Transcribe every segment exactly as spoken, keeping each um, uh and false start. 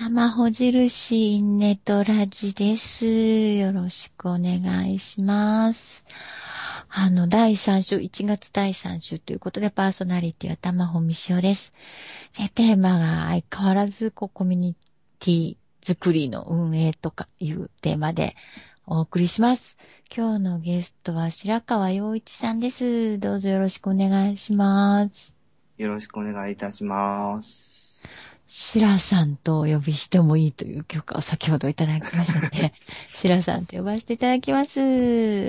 玉ほ印ネトラジです。よろしくお願いします。あの、だいさん週、いちがつだいさん週ということで、パーソナリティは玉ほみしおです。で、テーマが相変わらず、こう、コミュニティ作りの運営とかいうテーマでお送りします。今日のゲストは白川陽一さんです。どうぞよろしくお願いします。 よろしくお願いいたします。 シラさんとお呼びしてもいいという許可を先ほどいただきましたので、シラさんと呼ばせていただきます。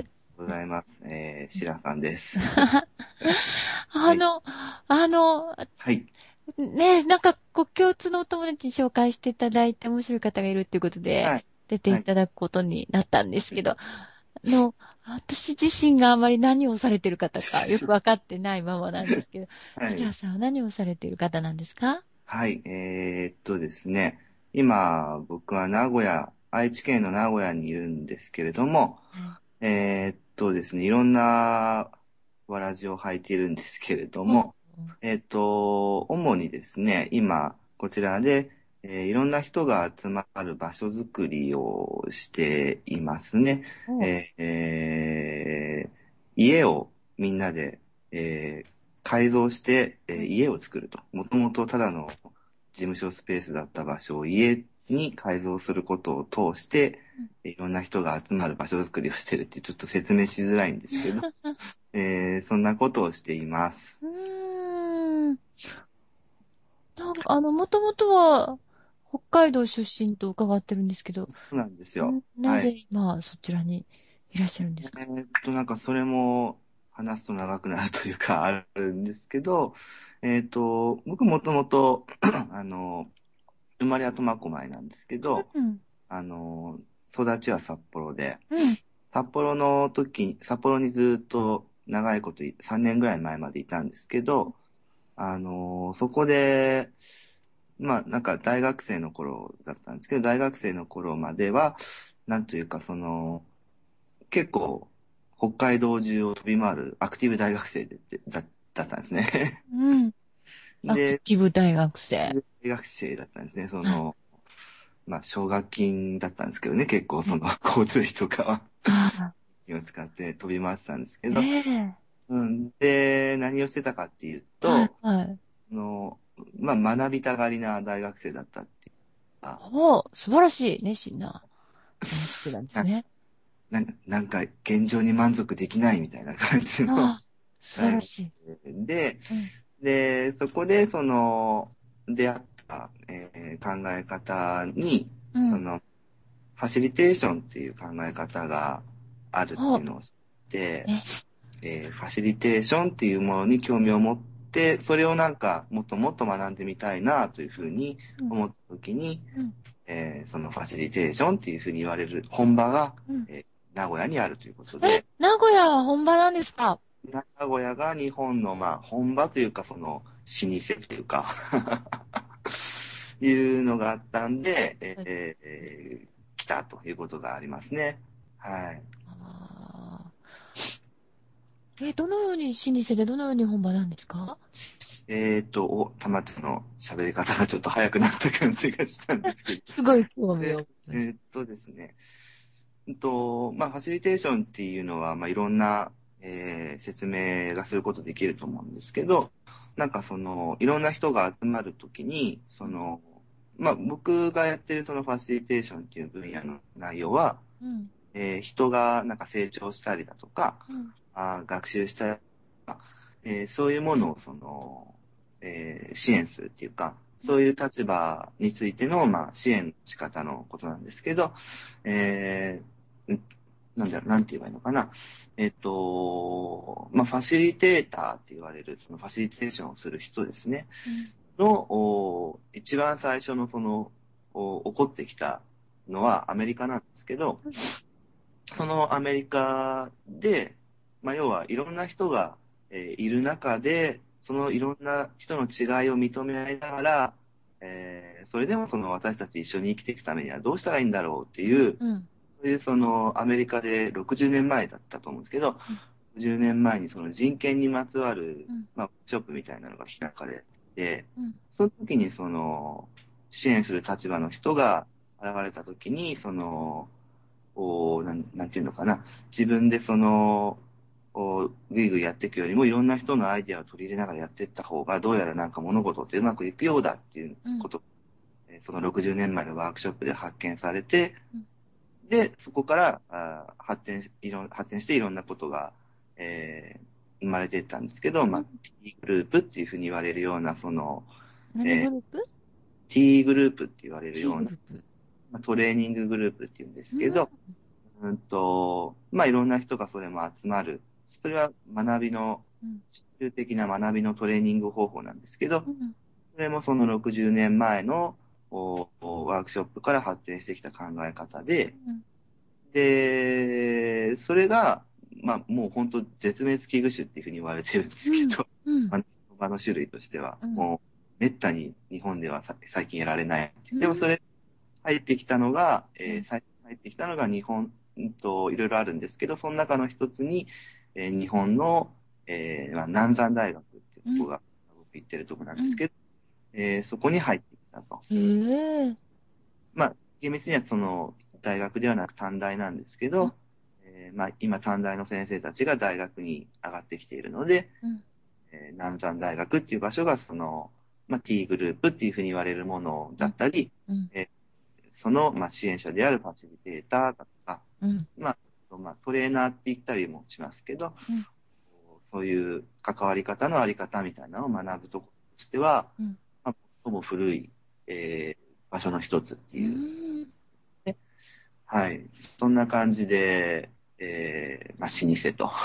ございます。えー、シラさんです。はい。 あの、あの、 はい。 ね、なんか、こう、共通のお友達に紹介していただいて面白い方がいるっていうことで、 はい。 出てはい。 いただくことになったんですけど、あの、私自身があまり何をされている方かよくわかってないままなんですけど、 はい。 シラさんは何をされている方なんですか？ はい。えーっとですね。今、僕は名古屋、愛知県の名古屋にいるんですけれども、 はい。 えーっとですね、いろんなわらじを履いているんですけれどほう。 も、えーっと、主にですね、今、こちらで、えーいろんな人が集まる場所づくりをしていますね。 ほう。 えーえー家をみんなで、えー改造して、えー家を作ると。もともとただの事務所スペースだった場所を家に改造することを通して、いろんな人が集まる場所づくりをしてるってちょっと説明しづらいんですけど、えーそんなことをしています。 うーん。なんか、あの、もともとは、北海道出身と伺ってるんですけど、 そうなんですよ。 んなぜはい。 今、そちらにいらっしゃるんですか？ えーっと、なんかそれも話すと長くなるというかあるんですけど、えーっと、僕もともと、あの、生まれは苫小牧なんですけど、 うん、 あの、育ちは札幌で、 うん、 札幌の時、札幌にずっと長いことい、さんねんぐらい前までいたんですけど、あの、そこで、まあ、なんか大学生の頃だったんですけど、大学生の頃までは、なんというか、その、結構、北海道中を飛び回るアクティブ大学生で、だ、だったんですね。 うん。アクで、 ティブ大学生。 大学生だったんですね。そはい。 の、まあ、奨学金だったんですけどね、結構その交通費とかはああ、 を使って飛び回ってたんですけえど、 え、 うん、で、何をしてたかっていうはい、 と、 はい。 あの、まあ、学びたがりな大学生だったっていうか、 おー、素晴らしい、熱心な大学生なんですな、 ね。 ななんか現状に満足できないみたいな感じのああ、素晴大学らしい。 生で、 うん、 で、そこでその出会った、えー考え方に、 うん。 そのファシリテーションっていう考え方があるっておー、 いうのを知って、 え、 えーファシリテーションっていうものに興味を持って、それをなんかもっともっと学んでみたいなというふうにうん、 思ったときに、 うん、 えーそのファシリテーションっていうふうに言われる本場が、 うん。 えー名古屋にあるということえ、 で、 名古屋は本場なんですか？ 名古屋が日本のまあ本場というかその老舗というかいうのがあったんで、えはい。 ーえー来たということがありますね。はい。 あー、え、どのように老舗でどのように本場なんですか？ えっと、お、たまちの喋り方がちょっと早くなった感じがしたんですけど。 すごい興味をで、 持ちましえっとですね、うんと、まあ、ファシリテーションっていうのは、まあ、いろんな、えー説明がすることできると思うんですけど、なんかその、いろんな人が集まるときに、その、まあ、僕がやってるそのファシリテーションっていう分野の内容は、 た。うん、 えー人がなんか成長したりだとか、 うん、 あー、学習したりとか、えーそういうものをその、えー支援するっていうか、 うん、 そういう立場についての、まあ、支援の仕方のことなんですけど、えーんなんだろう、なんて言えばいいのかな。えっと、まあ、ファシリテーターって言われる、そのファシリテーションをする人ですね。 うん、 の、お一番最初のその、お起こってきたのはアメリカなんですけど、 うん、 そのアメリカで、まあ、要はいろんな人が、えーいる中で、そのいろんな人の違いを認め合いながら、えーそれでもその私たち一緒に生きていくためにはどうしたらいいんだろうっていう、 うん、 そういうそのアメリカでろくじゅうねんまえだったと思うんですけど、 うん、 じゅうねんまえにその人権にまつわる、 うん、 まあ、ショップみたいなのが開かれて、 うん、 その時にその支援する立場の人が現れたときに、その、おなん、なんていうのかな、自分でその、おぐいぐいやっていくよりも、いろんな人のアイディアを取り入れながらやっていった方が、どうやらなんか物事ってうまくいくようだっていうこと、うん、そのろくじゅうねんまえのワークショップで発見されて、うん、で、そこからあ発展いろ、発展していろんなことが、えー、生まれていったんですけど、まあ、T グループっていうふうに言われるような、その、 何グループ？ T グループって言われる T ような、 グループ。 まあ、トレーニンググループっていうんですけど、うん、うんと、まあ、いろんな人がそれも集まる。それは学びの、集中的な学びのトレーニング方法なんですけど、うん、それもそのろくじゅうねんまえのおワークショップから発展してきた考え方で、うん、で、それが、まあ、もう本当絶滅危惧種っていうふうに言われてるんですけど、うんうん、場の種類としては、うん、もう、めったに日本では最近やられない。うん、でもそれ、入ってきたのが、えー、最近入ってきたのが日本といろいろあるんですけど、その中の一つに、えー、日本の、えーまあ、南山大学っていうところが、僕行ってるところなんですけど、うん、えー、そこに入ってきたと。 へー。 まあ、厳密にはその大学ではなく短大なんですけど、うん、えーまあ、今短大の先生たちが大学に上がってきているので、うん、えー、南山大学っていう場所がその、まあ、T グループっていうふうに言われるものだったり、うんうん、えー、その、まあ、支援者であるファシリテーターだとか、うん、まあまあ、トレーナーって言ったりもしますけど、うん、そういう関わり方のあり方みたいなのを学ぶところとしては、うん、まあ、最も古い、えー、場所の一つっていう。うんね、はい。そんな感じで、えー、まあ、老舗と。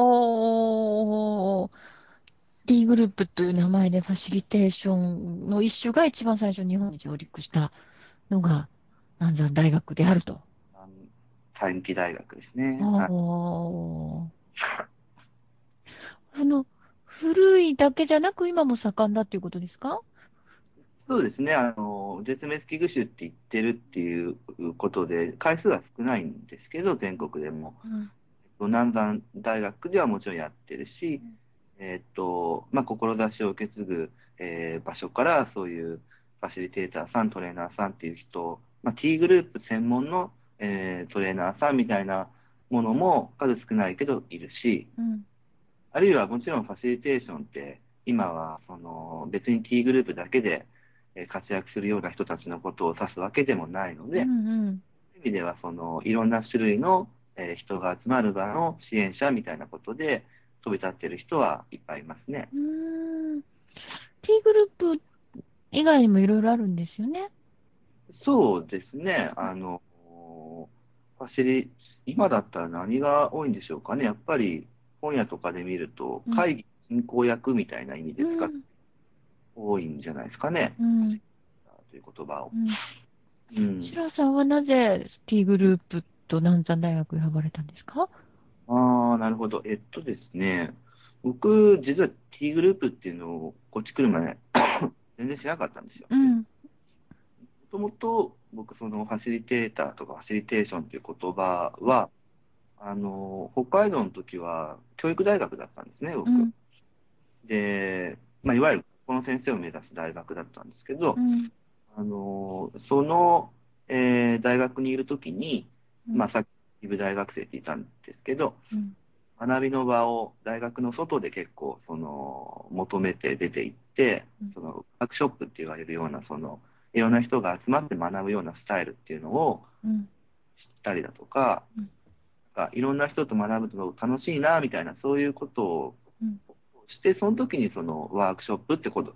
おー。T グループという名前でファシリテーションの一種が一番最初に日本に上陸したのが南山大学であると。 短期大学ですね。 おー。あの、古いだけじゃなく今も盛んだっていうことですか？ そうですね。あの、絶滅危惧種って言ってるっていうことで、回数は少ないんですけど、全国でも。うん、南山大学ではもちろんやってるし、うん、えっと、まあ、志を受け継ぐ、えー、場所から、そういうファシリテーターさん、トレーナーさんっていう人、まあ、T グループ専門の、えー、トレーナーさんみたいなものも数少ないけどいるし、うん、あるいはもちろんファシリテーションって、今はその別に T グループだけで活躍するような人たちのことを指すわけでもないので、うんうん、そういう意味ではそのいろんな種類の人が集まる場の支援者みたいなことで飛び立っている人はいっぱいいますね。 うーん。T グループ以外にもいろいろあるんですよね。 そうですね。あの、ファシリ、今だったら何が多いんでしょうかね。やっぱり本屋とかで見ると、会議進行役みたいな意味で使って、多いんじゃないですかね。うん、という言葉を。 うん。シラさんはなぜ T グループと南山大学選ばれたんですか？ ああ、なるほど。えっとですね、僕、実は T グループっていうのをこっち来る前、全然知らなかったんですよ。うん。もともと僕、そのファシリテーターとかファシリテーションっていう言葉は、あの、北海道の時は教育大学だったんですね、僕。うん、で、まあ、いわゆるこの先生を目指す大学だったんですけど、うん、あの、その、えー、大学にいる時に、うん、まあ、さっき、イブ大学生って言ったんですけど、うん、学びの場を大学の外で結構、その、求めて出て行って、うん、その、ワークショップって言われるような、その、いろんな人が集まって学ぶようなスタイルっていうのを知ったりだとか、うん、なんかいろんな人と学ぶと楽しいな、みたいな、そういうことをして、その時にその、ワークショップってこと、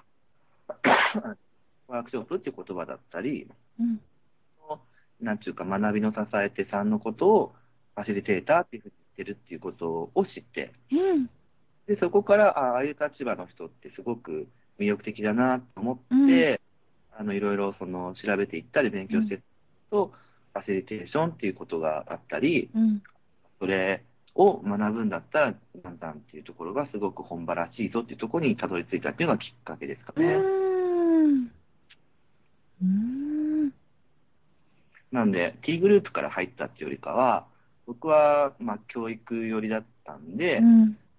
ワークショップっていう言葉だったり、うん、なんていうか学びの支え手さんのことをファシリテーターっていうふうに言ってるっていうことを知って、うん、でそこからああいう立場の人ってすごく魅力的だなと思って、うん、あのいろいろその調べていったり勉強していくと、ファシリテーションっていうことがあったり、うん、それを学ぶんだったらなんだんっていうところがすごく本場らしいぞっていうところにたどり着いたっていうのがきっかけですかね。うんうーんなんで、T グループから入ったっていうよりかは、僕は、まあ、教育寄りだったんで、うん、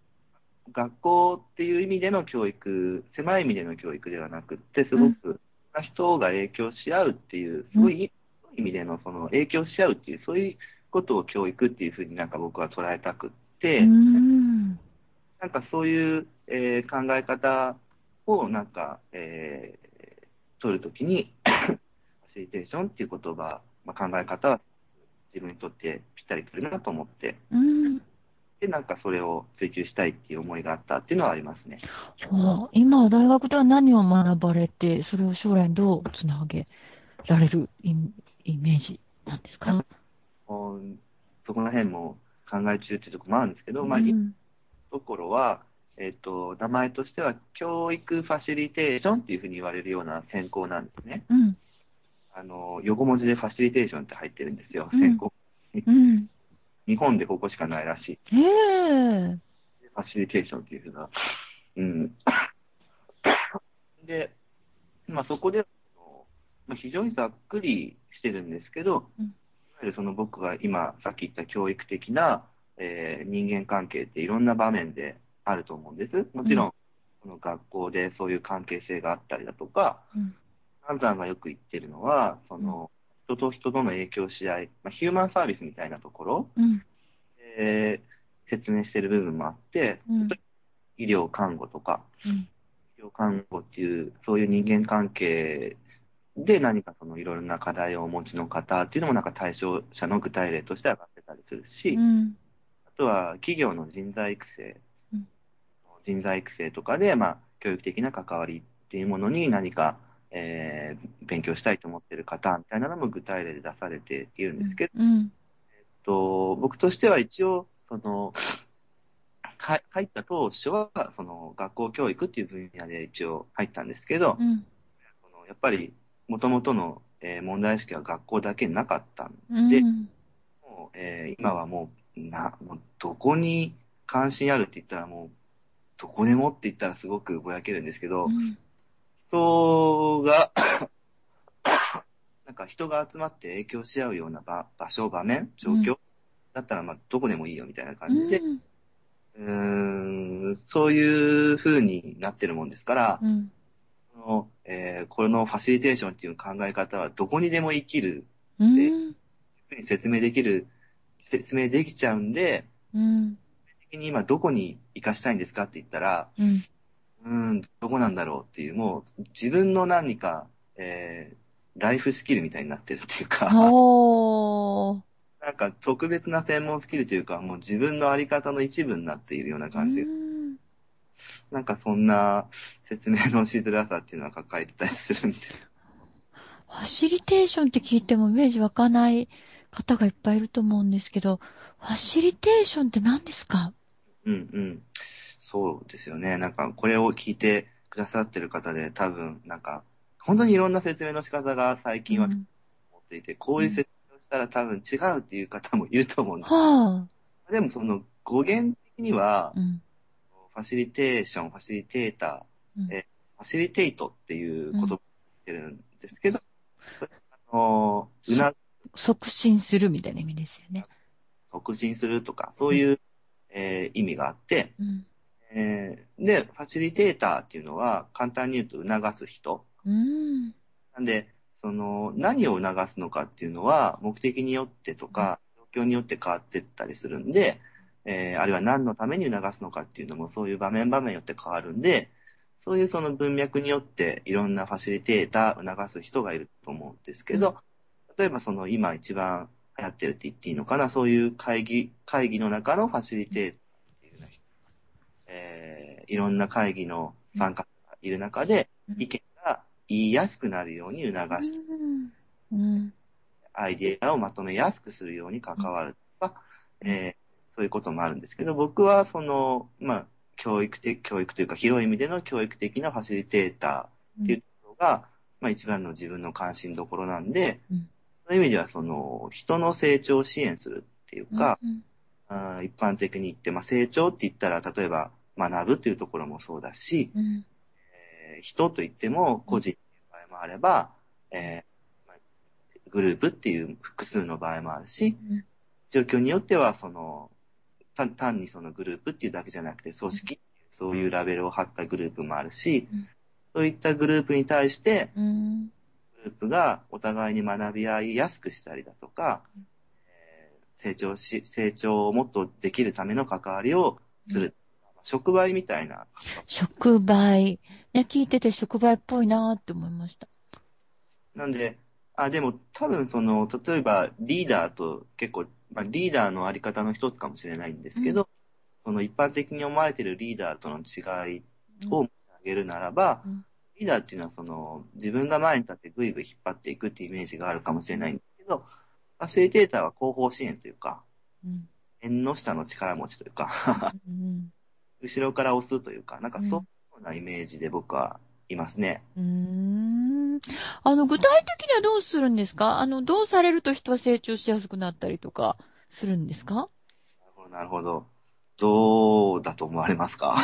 学校っていう意味での教育、狭い意味での教育ではなくって、すごくな人が影響し合うっていう、すごいいい意味でのその影響し合うっていう、そういうことを教育っていうふうになんか僕は捉えたくって、 うん。 なんかそういう、えー考え方をなんか、えー取るときに、ファシリテーションっていう言葉、まあ、考え方は自分にとってぴったりくるなと思って、 うん。 で、なんかそれを追求したいっていう思いがあったっていうのはありますね。 そう。今、大学では何を学ばれて、それを将来にどうつなげられるイイメージなんですか？ もうそこら辺も考え中っていうところもあるんですけど、まあ、今のうん。 ところは、えっと、名前としては、教育ファシリテーションっていうふうに言われるような専攻なんですね。 うん。 あの、横文字でファシリテーションって入ってるんですよ、 うん。 専攻。 うん。 日本でここしかないらしい。 へえ。 ファシリテーションっていうふうな。うん。で、まあ、そこで、まあ、非常にざっくりしてるんですけど、 うん。 いわゆるその僕が今さっき言った教育的な、えー人間関係っていろんな場面であると思うんです。もちろん、その学校でそういう関係性があったりだとか、 うん。 サンさんがよく言ってるのは、その人と人との影響し合い、まあ、ヒューマンサービスみたいなところ、 うん。 えー説明してる部分もあって、 うん。 医療、看護とか、 うん。 医療、看護っていう、そういう人間関係で何かそのいろいろな課題をお持ちの方っていうのもなんか対象者の具体例として上がってたりするし、 うん。 あとは企業の人材育成、 うん。 人材育成とかで、まあ、教育的な関わりっていうものに何か、えー勉強したいと思っている方みたいなのも具体例で出されているんですけど、 うん。 えっと、僕としては一応、その、か入った当初は、その学校教育っていう分野で一応入ったんですけど、 うん。 そのやっぱり元々の、えー問題意識は学校だけになかったんうで、 ん。 もうえー今はもうな、もうどこに関心あるって言ったらもう、どこでもって言ったらすごくぼやけるんですけど、 うん。 人が、なんか人が集まって影響し合うような場、場所、場面、状うん。 況だったら、まあ、どこでもいいよみたいなう感じで、 ん。 うーん、そういう風になってるもんですから、 うん。 この、えーこのファシリテーションっていう考え方はどこにでも生きる、 うえー、 ん。 ふうに説明できる、説明できちゃうんで、 うん。 的に今どこに活かしたいんですかって言ったら、 うん。 うーん、どこなんだろうっていう、もう自分の何か、えーライフスキルみたいになってるっていうか、 おー。 なんか特別な専門スキルというか、もう自分のあり方の一部になっているようなう感じ。 ん。 なんかそんな説明のしづらさっていうのは抱えてたりするんです。 ファシリテーションって聞いてもイメージ湧かない方がいっぱいいると思うんですけど、ファシリテーションって何ですか？ うんうん。そうですよね。なんかこれを聞いてくださってる方で多分なんか本当にいろんな説明の仕方が最近は持うん。 っていて、こういううん。 説明をしたら多分違うっていう方もいると思うんです。 はあ。 でもその語源的には、 うん。 ファシリテーション、ファシリテータうん。 ー、えファシリテイトっていううん。 言葉を言ってるんですけど、それあの、うそ、 な、 促進するみたいな意味ですよね。 促進するとか、そうん。 ういう、えー意味があって、 うん。 えーで、ファシリテーターっていうのは、簡単に言うと促す人。 うん。 なんで、その、何を促すのかっていうのは、目的によってとか、状況によって変わっていったりするんで、えーあるいは何のために促すのかっていうのも、そういう場面場面によって変わるんで、そういうその文脈によって、いろんなファシリテーター、促す人がいると思うんですけうん。 ど、例えばその今一番流行ってるって言っていいのかな、そういう会議、会議の中のファシリテーターっていうような人、えーいろんな会議のうん。 参加者がいる中で、 うん。 意見が言いやすくなるように促して、 うん。 アイデアをまとめやすくするように関わるとか、 うん。 えーそういうこともあるんですけど、僕はその、まあ、教育的、教育というか広い意味での教育的なファシリテーターっていうところが、まあ一番の自分の関心どころなんで、 うん。 そういう意味ではその人の成長を支援するっていううん。 か、あー一般的に言って、まあ成長って言ったら例えば学ぶっていうところもそうだし、 うん。 えー人と言っても個人っていう場合もあれば、えーまあグループっていう複数の場合もあるし、状況によってはその単単にそのグループっていうだけじゃなくて組織、そういうラベルを貼ったグループもあるし、 そういったグループに対して、 うん。 グループがお互いに学び合いやすくしたりだとか、えー成長し、成長をもっとできるための関わりをする。触媒みたいな。 触媒。ね、聞いてて触媒っぽいなーって思いました。 なんで、あ、でも多分その、例えばリーダーと結構、まあ、リーダーのあり方の一つかもしれないんですけど、その一般的に思われているリーダーとの違いを申し上げるならば、 うん。 リーダーっていうのはその自分が前に立ってぐいぐい引っ張っていくっていうイメージがあるかもしれないんですけど、ファシリテーターは後方支援というか、 うん。 縁の下の力持ちというか、 うん。 後ろから押すというか、なんかそういうん。 うようなイメージで僕はいますね。 うーん。あの、具体的にはどうするんですか？あの、どうされると人は成長しやすくなったりとかするんですか？ なるほど、なるほど。どうだと思われますか？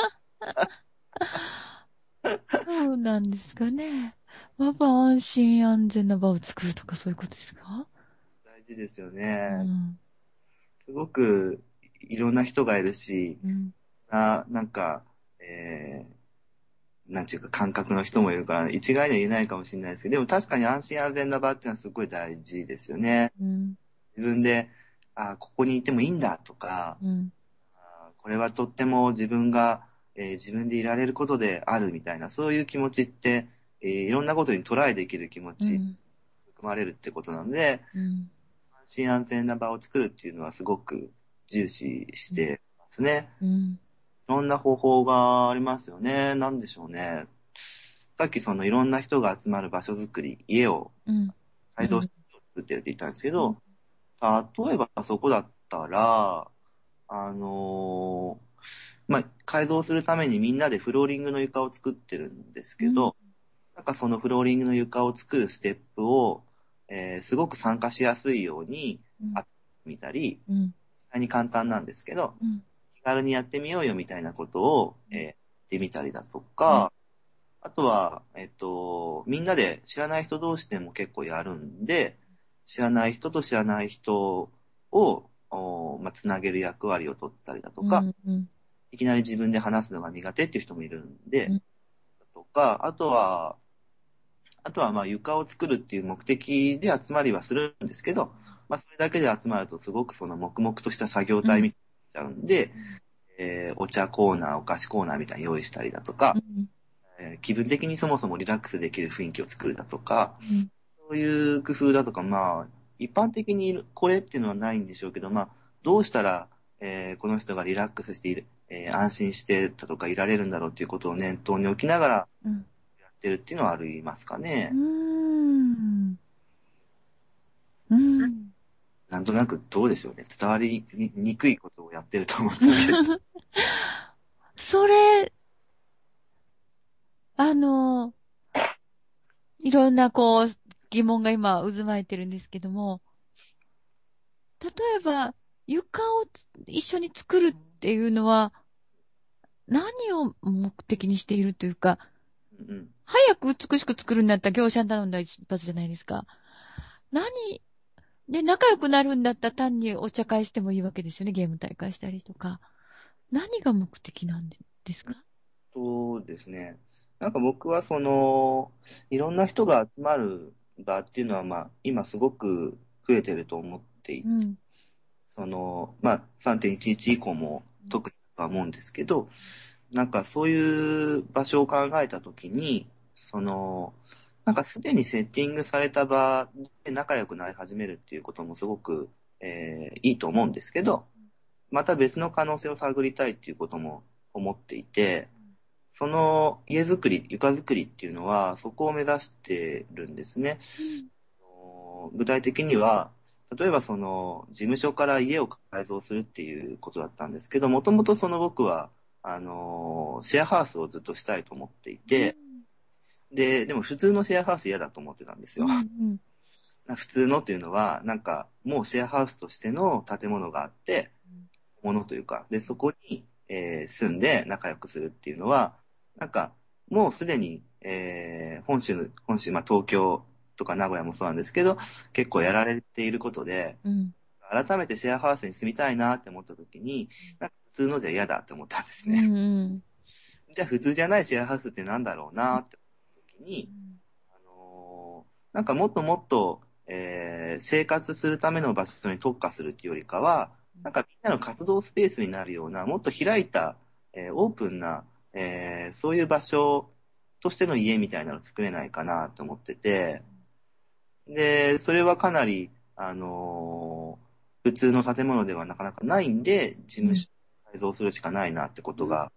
そうなんですかね。やっぱ安心安全な場を作るとかそういうことですか？ 大事ですようね。 ん。 すごくいろんな人がいるし、 うん。 な、なんか、えー、なんていうか感覚の人もいるから、一概には言えないかもしれないですけど、でも確かに安心安全な場っていうのはすごい大事ですよね。 うん。 自分で、あ、ここにいてもいいんだとか、 うん。 あこれはとっても自分が、えー自分でいられることであるみたいな、そういう気持ちって、えーいろんなことにトライできる気持ち、 うん。 含まれるってことなので、 うん。 安心安全な場を作るっていうのはすごく重視してますね。 うん。 いろんな方法がありますよね。なんでしょうね。さっきそのいろんな人が集まる場所づくり、家をうん。 改造して作ってるって言ったんですけうん。 ど、例えばそこだったら、あのーまあ、改造するためにみんなでフローリングの床を作ってるんですうん。 けど、なんかそのフローリングの床を作るステップを、えーすごく参加しやすいように、 うん。 あみたり、 うん。 実際に簡単なんですけど、 うん。 気軽にやってみようよみたいなことを、えーやってみたりだとか、あとは、えっと、みんなで知らない人同士でも結構やるんで、知らない人と知らない人を、おまあ、つなげる役割を取ったりだとか、 うん。うん。 いきなり自分で話すのが苦手っていう人もいるんで、 うん。 とか、あとは、あとはまあ床を作るっていう目的で集まりはするんですけど、まあそれだけで集まるとすごくその黙々とした作業体みたいになっちゃうんで、えーお茶コーナー、お菓子コーナーみたいに用意したりだとか、 うん。 えー気分的にそもそもリラックスできる雰囲気を作るだとか、 うん。 そういう工夫だとか、まあ、一般的にこれっていうのはないんでしょうけど、まあ、どうしたら、えーこの人がリラックスしている、えー安心してだとかいられるんだろうっていうことを念頭に置きながらうん。 やってるっていうのはありますかうーね。 ん。うん。 なんとなくどうでしょうね。伝わりににくいことをやってると思うんですけど。 それ、あの、いろんなこう、疑問が今渦巻いてるんですけども、例えば、床を一緒に作るっていうのは、何を目的にしているというか、 うん、 早く美しく作るんだったら業者に頼んだら一発じゃないですか。何で、仲良くなるんだったら単にお茶会してもいいわけですよね。ゲーム大会したりとか。何が目的なんですか？ そうですね。なんか僕はその、いろんな人が集まる場っていうのは、まあ、今すごく増えてると思っていて、 うん。 その、まあ、さんてんいちいち以降も特にとは思うんですけど、なんかそういう場所を考えたときに、その、なんかすでにセッティングされた場で仲良くなり始めるっていうこともすごく、えーいいと思うんですけど、また別の可能性を探りたいっていうことも思っていて、その家づくり、床づくりっていうのはそこを目指してるんですね。 うん。 具体的には、例えばその事務所から家を改造するっていうことだったんですけど、もともとその僕は、あの、シェアハウスをずっとしたいと思っていて、で、でも普通のシェアハウス嫌だと思ってたんですよ。 うん。うん。 普通のっていうのは、なんかもうシェアハウスとしての建物があって、ものというか、で、そこに、えー住んで仲良くするっていうのは、なんか、もうすでに、えー本州、本州、まあ東京とか名古屋もそうなんですけど、結構やられていることで、 うん。 改めてシェアハウスに住みたいなって思った時に、なんか普通のじゃ嫌だって思ったんですうね。 ん。 じゃあ普通じゃないシェアハウスってなんだろうなって思った時に、あのーなんかもっともっと、えー生活するための場所に特化するっていうよりかは、なんかみんなの活動スペースになるような、もっと開いた、えーオープンな、えーそういう場所としての家みたいなのを作れないかなと思ってて、で、それはかなり、あのー普通の建物ではなかなかないんで、事務所を改造するしかないなってことがあって、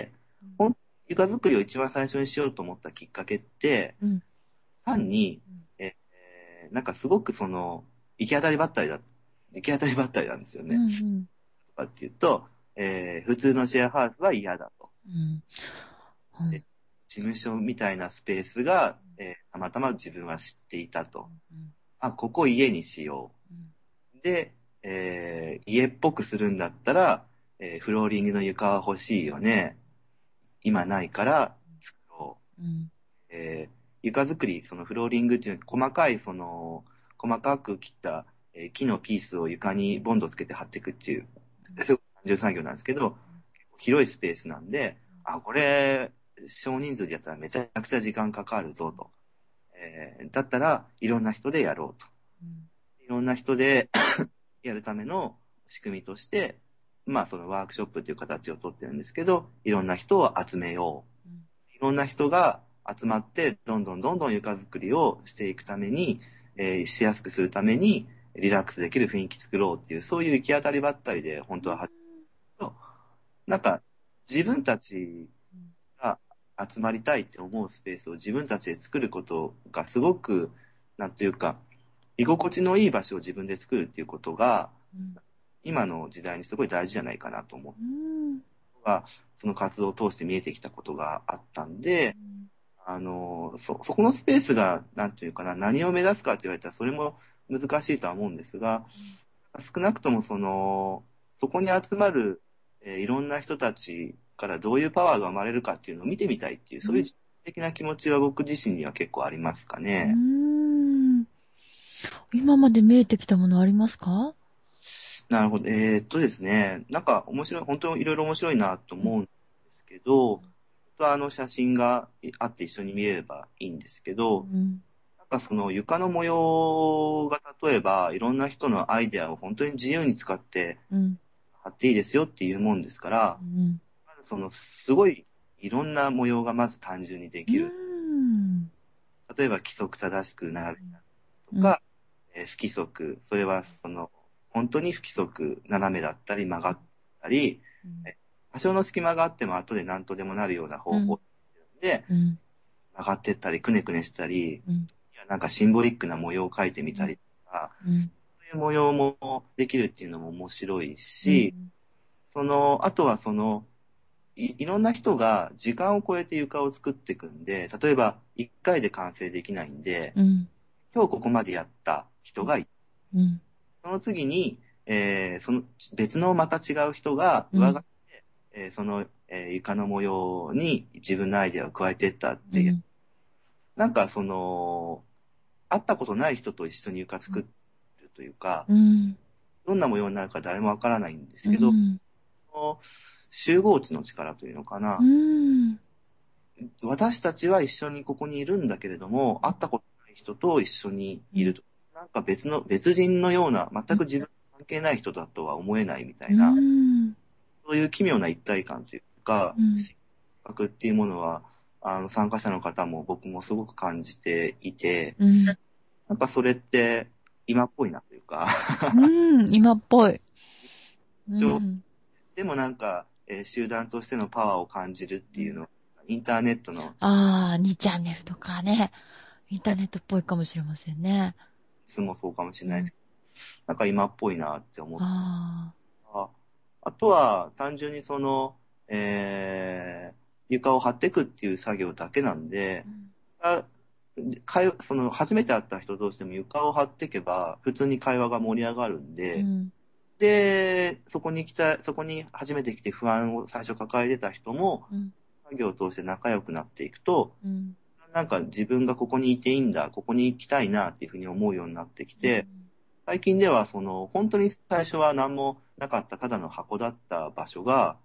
ほん床作りを一番最初にしようと思ったきっかけって、 うん。 単に、えーなんかすごくその、行き当たりばったりだ、行き当たりばったりなんですようね。 ん。 とかっていうと、えー普通のシェアハウスは嫌だと。 うん。うん。 で事務所みたいなスペースが、えーたまたま自分は知っていたと。あ、ここ家にしよう。で、えー家っぽくするんだったら、えーフローリングの床は欲しいよね。今ないから作ろう。 うん。 えー床作り、そのフローリングっていう細かい、その、細かく切った、えー木のピースを床にボンドつけて貼っていくっていう、すごく単純作業なんですけど、広いスペースなんで、あ、これ、少人数でやったらめちゃくちゃ時間かかるぞと。えーだったらいろんな人でやろうと。いろんな人でやるための仕組みとして、まあそのワークショップという形をとってるんですけど、いろんな人を集めよう。いろんな人が集まって、どんどんどんどん床作りをしていくために、えーしやすくするために、リラックスできる雰囲気作ろうっていう、そういう行き当たりばったりで、本当は始めると、なんか自分たちが集まりたいって思うスペースを自分たちで作ることがすごく、なんていうか、居心地のいい場所を自分で作るっていうことが、今の時代にすごい大事じゃないかなと思うのが、その活動を通して見えてきたことがあったんで、あの、そ、そこのスペースが、なんていうかな、何を目指すかって言われたらそれも難しいとは思うんですが、少なくともその、そこに集まる、えーいろんな人たちからどういうパワーが生まれるかっていうのを見てみたいっていう、そういう自分的な気持ちは僕自身には結構ありますかうね。 ん。今まで見えてきたものありますか？ なるほど。えーっとですね、なんか面白い、本当にいろいろ面白いなと思うんですけど、本当はあの写真があって一緒に見れればいいんですけど、 うん。 なんかその床の模様が例えばいろんな人のアイデアを本当に自由に使ってうん。 貼っていいですよっていうもんですから、 うん。 まずそのすごいいろんな模様がまず単純にでうきる。 ん。 例えば規則正しく並べたりとうん。 か、えー不規則、それはその本当に不規則、斜めだったり曲がったり、え多少の隙間があっても後で何とでもなるような方法で、 うん。 曲がってったり、くねくねしたり、いうん。 やなんかシンボリックな模様を描いてみたりとか、 うん。 そういう模様もできるっていうのも面白いうん。 し、その、あとはその、い、いろんな人が時間を超えて床を作っていくんで、例えばいっかいで完成できないんで、 うん。 今日ここまでやった人がいて、 うん。 その次に、えーその別のまた違う人がうん。 上がって、えーその、えー床の模様に自分のアイデアを加えていったっていう、 うん。 なんかその、会ったことない人と一緒に床作ってるというか、 うん。 どんな模様になるか誰もわからないんですうけど、 ん。 その集合値の力というのかうな。 ん。 私たちは一緒にここにいるんだけれども、会ったことない人と一緒にいると。なんか別の、別人のような、全く自分と関係ない人だとは思えないみたういな、 ん。 そういう奇妙な一体感というか、 うん。 感覚っていうものは、あの、参加者の方も僕もすごく感じていて、 うん。 なんかそれって今っぽいなというか、 うん。今っぽい。うそうん。 でもなんか、えー集団としてのパワーを感じるっていうのは、インターネットのああ、にチャンネルとかね。インターネットっぽいかもしれませんね。 質もそうかもしれうん。 ないですけど、なんか今っぽいなって思ってあた。あとは、単純にその、えー床を張っていくっていう作業だけなんで、あ会話その初めて会った人同士でも床を張っていけば、普通に会話が盛り上がるんあ。うで、 ん。 で、そこに来た、そこに初めて来て不安を最初抱えてた人も、 うん。 作業を通して仲良くなっていくと、 うん。 なんか自分がここにいていいんだ、ここに行きたいなっていうふうに思うようになってきて、最近ではその本当に最初は何もなかったただの箱だった場所が、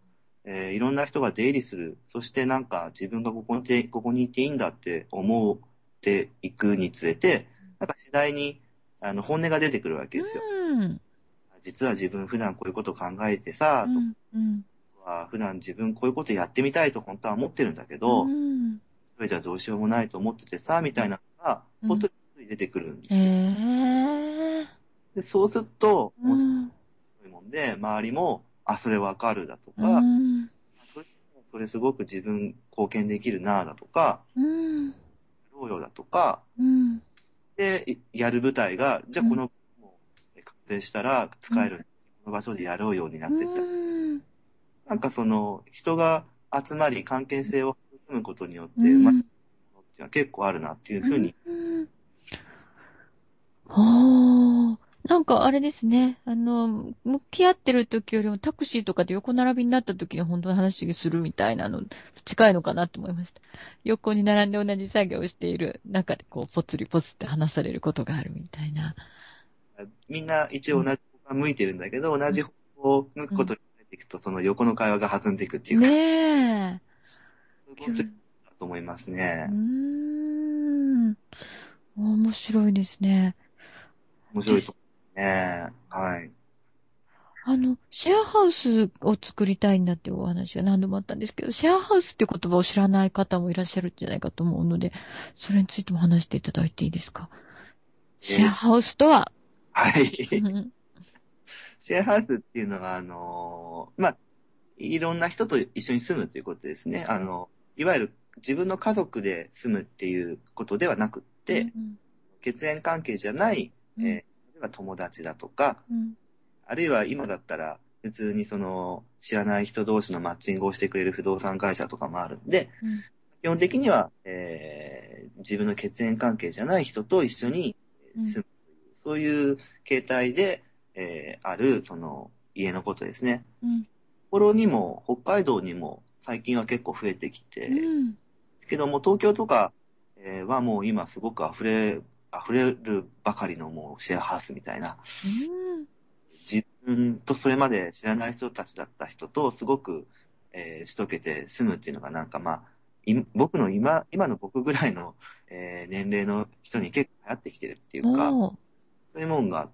えーいろんな人が出入りする。そしてなんか自分がここにいて、ここにいていいんだって思っていくにつれて、なんか次第にあの本音が出てくるわけですよ。 うん。 実は自分普段こういうことを考えてさ、とうん。うん。 か、普段自分こういうことやってみたいと本当は思ってるんだけうど、 ん。 それじゃどうしようもないと思っててさ、みたいなのが、 うん。 ポツリ出てくるんへです。 え。 で、そうすると、面白うん。 いもんで、周りも、あ、それわかるだとうか、 ん。 それ、それすごく自分貢献できるなだとか、 うん。 やろうよだとか、 うん。 で、いやる舞台が、じゃあこの、もう完成したらうん。 使える、この場所でやろうようになうってったり、 ん。 なんかその、人が集まり関係性を育むことによっうて、うまいん。 ものっていうのは結構あるなっていううん。 ふうに、 うん。はあ。なんかあれですね。あの、向き合ってる時よりもタクシーとかで横並びになった時に本当に話するみたいなの近いのかなと思いました。横に並んで同じ作業をしている中でこうポツリポツって話されることがあるみたいな。 みんな一うん。 応同じ方向向いてるんだけど、同うん。 じ方向を向くうん。 ことに慣れていくと、その横の会話が弾んでいくっていうか、 ねえ。 そういうことだと思いますうね。 ーん。面白いですね。で、 面白いと思うね。はい。 あの、シェアハウスを作りたいんだっていうお話が何度もあったんですけど、シェアハウスって言葉を知らない方もいらっしゃるんじゃないかと思うので、それについても話していただいていいですか？シェアえーハウスとは？ はうい。 ん。 シェアハウスっていうのは、あのーまあ、いろんな人と一緒に住むということですね。あの、いわゆる自分の家族で住むっていうことではなくって、 うん。 血縁関係じゃない、えーうん。 例えば友達だとか、 うん。 あるいは今だったら、普通にその、知らない人同士のマッチングをしてくれる不動産会社とかもあるんで、 うん。 基本的には、えー自分の血縁関係じゃない人と一緒にうん。 住む、そういう形態で、えーある、その、家のことですね。 うん。 札幌にも、北海道にも、最近は結構増えてきて、 うん。 ですけども、東京とか、えーはもう今すごく溢れ、溢れるばかりのもうシェアハウスみたいな、 うん。 自分とそれまで知らない人たちだった人とすごく、えー、しとけて住むっていうのがなんかまあ、い僕の今、今の僕ぐらいの、えー年齢の人に結構流行ってきてるっていうか、 おー。 そういうもんがあって、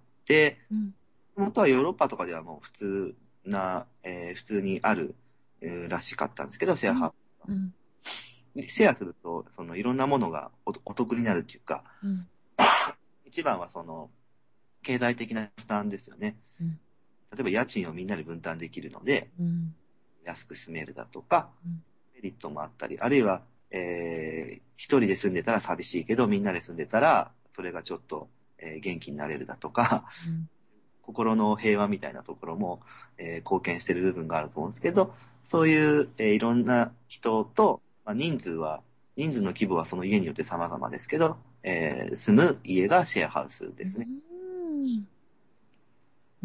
うん。 本当はヨーロッパとかではもう普通な、えー普通にある、えーらしかったんですけど、シェうん。 アハウうん。 ス。シェアすると、そのいろんなものがおお得になるっていうか、 うん。 一番はその経済的な負担ですよね。 うん。 例えば家賃をみんなで分担できるので、 うん。 安く住めるだとか、 うん。 メリットもあったり、あるいは、えー、一人で住んでたら寂しいけど、みんなで住んでたら、それがちょっと、えー元気になれるだとか、 うん。 心の平和みたいなところも、えー貢献している部分があると思うんですけど、そういう、えーいろんな人と、まあ、人数は、人数の規模はその家によって様々ですけど、えー住む家がシェアハウスでうすね。 ん。うん。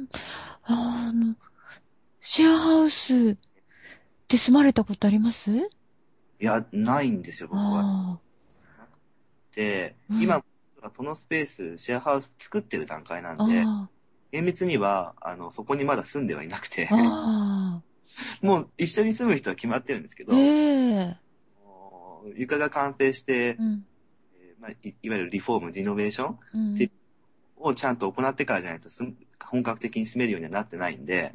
あの、シェアハウスって住まれたことあります？ いや、ないんですよ、僕は。 あで、 あ。うん。 今、そのスペース、シェアハウス作ってる段階なんで、 あ厳密には、あの、そこにまだ住んではいなくて、 あ。ああ。 もう一緒に住む人は決まってるんですけえど、 え。 もう床が完成して、 うん。 えーまあ、い、いわゆるリフォーム、リノベーションうん。 をちゃんと行ってからじゃないと住む本格的に住めるようにはなってないんで、 うん。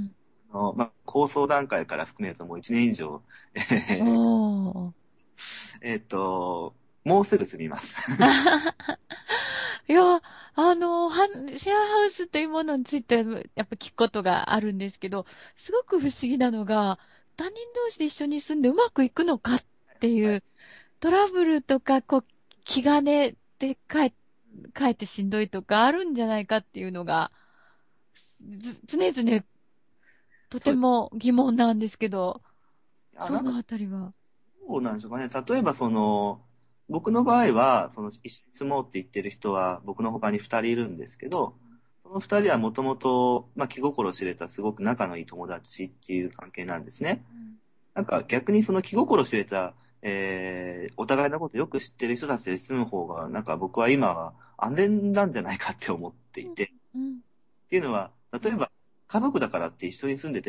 あのまあ、構想段階から含めるともういちねん以上、えーおー。 えーっと、もうすぐ住みます。 いや、あの、はシェアハウスというものについて、やっぱ聞くことがあるんですけど、すごく不思議なのが、他人同士で一緒に住んでうまくいくのかってはい。 いう、トラブルとか、こう、気兼ねでかえ、かえってしんどいとかあるんじゃないかっていうのが、ず常々とてそうです。 も疑問なんですけど、 あ、なんか、 そのあたりは。 そうなんでしょうかね。例えば、その、僕の場合は、その、一緒に住もうって言ってる人は、僕の他に二人いるんですけど、その二人はもともと、まあ、気心知れたすごく仲のいい友達っていう関係なんですね。 うん。 なんか逆にその気心知れた、えー、お互いのことよく知ってる人たちで住む方が、なんか僕は今は安全なんじゃないかって思っていて。っうん。 ていうのは、例えば家族だからって一緒に住んでて、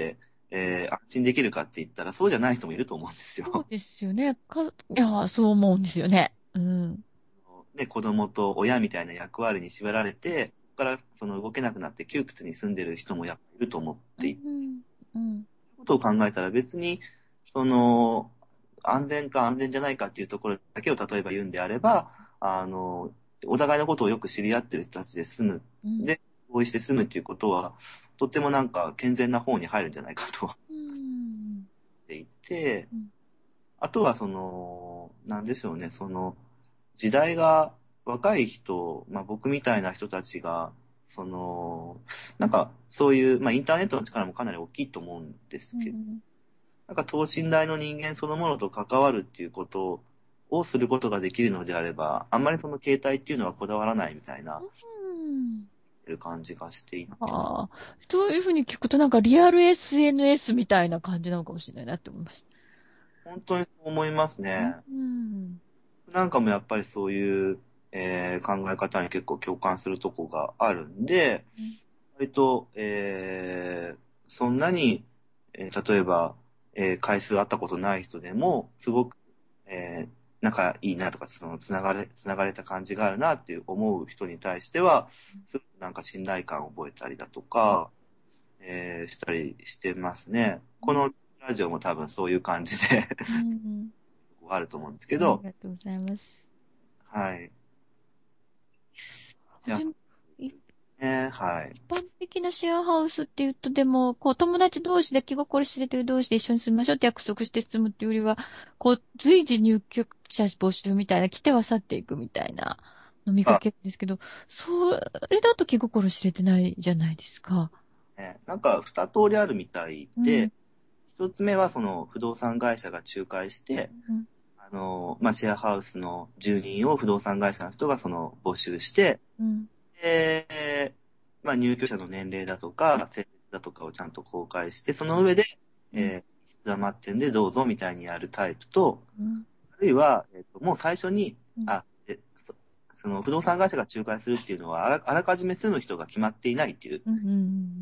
えー安心できるかって言ったら、そうじゃない人もいると思うんですそうよ。 ですよね。か、いや、そう思うんですよね。うん。 で、子供と親みたいな役割に縛られて、そこからその動けなくなって窮屈に住んでる人もやっぱいると思っうていて、 ん。うん。 ことを考えたら別に、その、安全か安全じゃないかっていうところだけを例えば言うんであれば、あの、お互いのことをよく知り合ってる人たちで住む、 うん。 で、合意して住むっていうことは、とってもなんか健全な方に入るんじゃないかと思っうん。 ていて、 うん。 あとはその、なんでしょうね、その、時代が若い人、まあ僕みたいな人たちが、その、なんかそういう、まあインターネットの力もかなり大きいと思うんですけど、 うん。 なんか等身大の人間そのものと関わるっていうことをすることができるのであれば、あんまりその携帯っていうのはこだわらないみたいな、 うん。 いう感じがしていて、 ああ、そういうふうに聞くとなんかリアル エスエヌエス みたいな感じなのかもしれないなって思いまし本当にそう思いますた。うね。 ん。 なんかもやっぱりそういう、えー考え方に結構共感するとこがあるんで、 うん。 割と、えーそんなに、えー例えば、えー回数会ったことない人でも、すごく、えー仲いいなとか、その、つながれ、つながれた感じがあるなっていう思う人に対しては、すごくなんか信頼感を覚えたりだとか、えーしたりしてますね。このラジオも多分そういう感じでうん。 あると思うんですけありど、 がとうございます。 はい。じゃあ、 はじめ、一ね、はい。 般的なシェアハウスって言うと、でも、こう、友達同士で気心知れてる同士で一緒に住みましょうって約束して住むっていうよりは、こう、随時入居者募集みたいな、来ては去っていくみたいなの見かあ、 けるんですけど、それだと気心知れてないじゃないですか。 ね、なんか二通りあるみたいうん。 で、一つ目はその不動産会社が仲介して、 うん。 あの、まあ、シェアハウスの住人を不動産会社の人がその募集して、 うん。 で、まあ、入居者の年齢だとか、性別だとかをちゃんと公開して、その上で、 うん。 えー、質余ってんでどうぞみたいにやるタイプと、 うん。 あるいは、えっと、もう最初に、 うん。 あ、えそ、その不動産会社が仲介するっていうのは、あら、あらかじめ住む人が決まっていないっていう、 うん。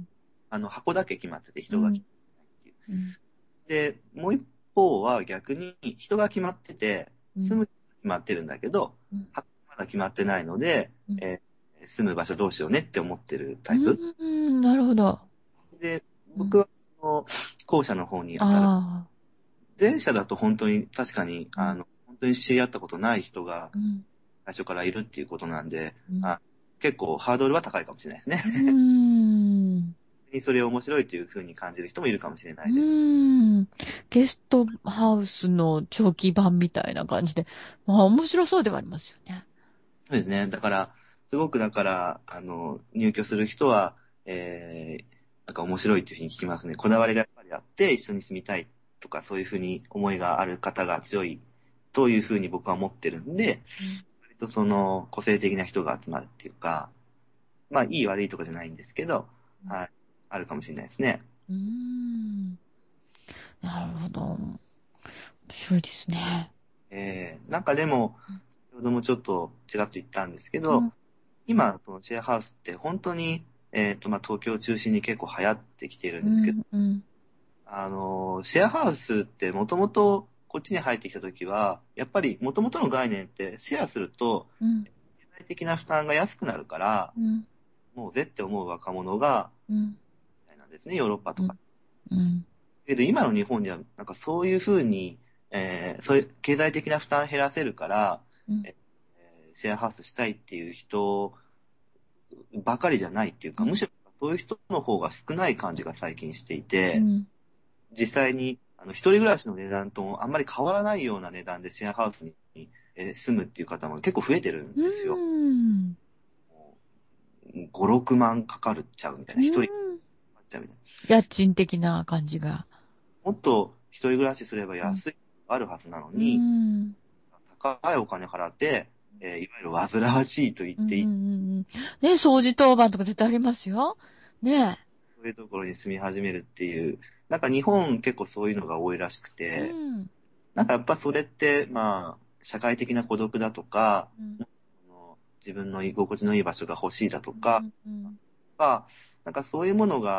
あの、箱だけ決まってて人が決うん。 まってないっていう。 うん。 で、もう一方は逆に人が決まってて、 うん。 住む人が決まってるんだけど、 うん。 箱まだ決まってないので、 うん。 えー住む場所どうしようねって思ってるタうイプ。 ん。なるほど。 で、 うん。 僕は、その後者の方に当たる。 ああ。 前者だと本当に確かに、 うん。 あの、本当に知り合ったことない人がうん。 最初からいるっていうことなんで、 うん。 あ、結構ハードルは高いかもしれないですね。 うーん。 それを面白いっていう風に感じる人もいるかもしれなういです。 ーん。ゲストハウスの長期版みたいな感じで。まあ、面白そうではありますよね。 そうですね。だから、すごくだから、あの、入居する人は、えー、なんか面白いっていうふうに聞きますね。こだわりがやっぱりあって、一緒に住みたいとか、そういうふうに思いがある方が強いというふうに僕は思ってるんで、 うん。 割とその個性的な人が集まるっていうか、まあ、いい悪いとかじゃないんですけど、はい、あるかもしれないですね。 うーん。なるほど。面白いですね。 えー、なんかでも、先ほどもちょっとちらっと言ったんですけど、 うん。 今、そのシェアハウスって本当に、えっと、まあ、東京を中心に結構流行ってきているんですけど、 うん。うん。 あの、シェアハウスってもともとこっちに入ってきたときは、やっぱりもともとの概念ってシェアすると、 うん。 経済的な負担が安くなるから、 うん。 もうぜって思う若者が、 うん。 みたいなんですね、ヨーロッパとか。 うん。うん。 けど今の日本では、なんかそういうふうに、えーそういう経済的な負担減らせるから、 うん。 えーシェアハウスしたいっていう人ばかりじゃないっていうか、むしろそういう人の方が少ない感じが最近していて、 うん。 実際に、あの、一人暮らしの値段とあんまり変わらないような値段でシェアハウスに、えー住むっていう方も結構増えてるんうですよ。 ん。 ご、ろくまんかかるっちゃうみたいな。一人かかうん。 っちゃうみたいな。 家賃的な感じが。 もっと一人暮らしすればうん。 安い、あるはずなのうに、 ん。 高いお金払って、えーいわゆる煩わしいと言っうん。うん。うていい、 ん。ね、掃除当番とか絶対ありますよ。ねそういうところに住み始めるっていう、なんか日本結構そういうのが多いらしくえ。うて、 ん。 なんかやっぱそれって、まあ、社会的な孤独だとか、 うん。 その自分の居心地のいい場所が欲しいだとうか、 ん。うん。 か、なんかそういうものが、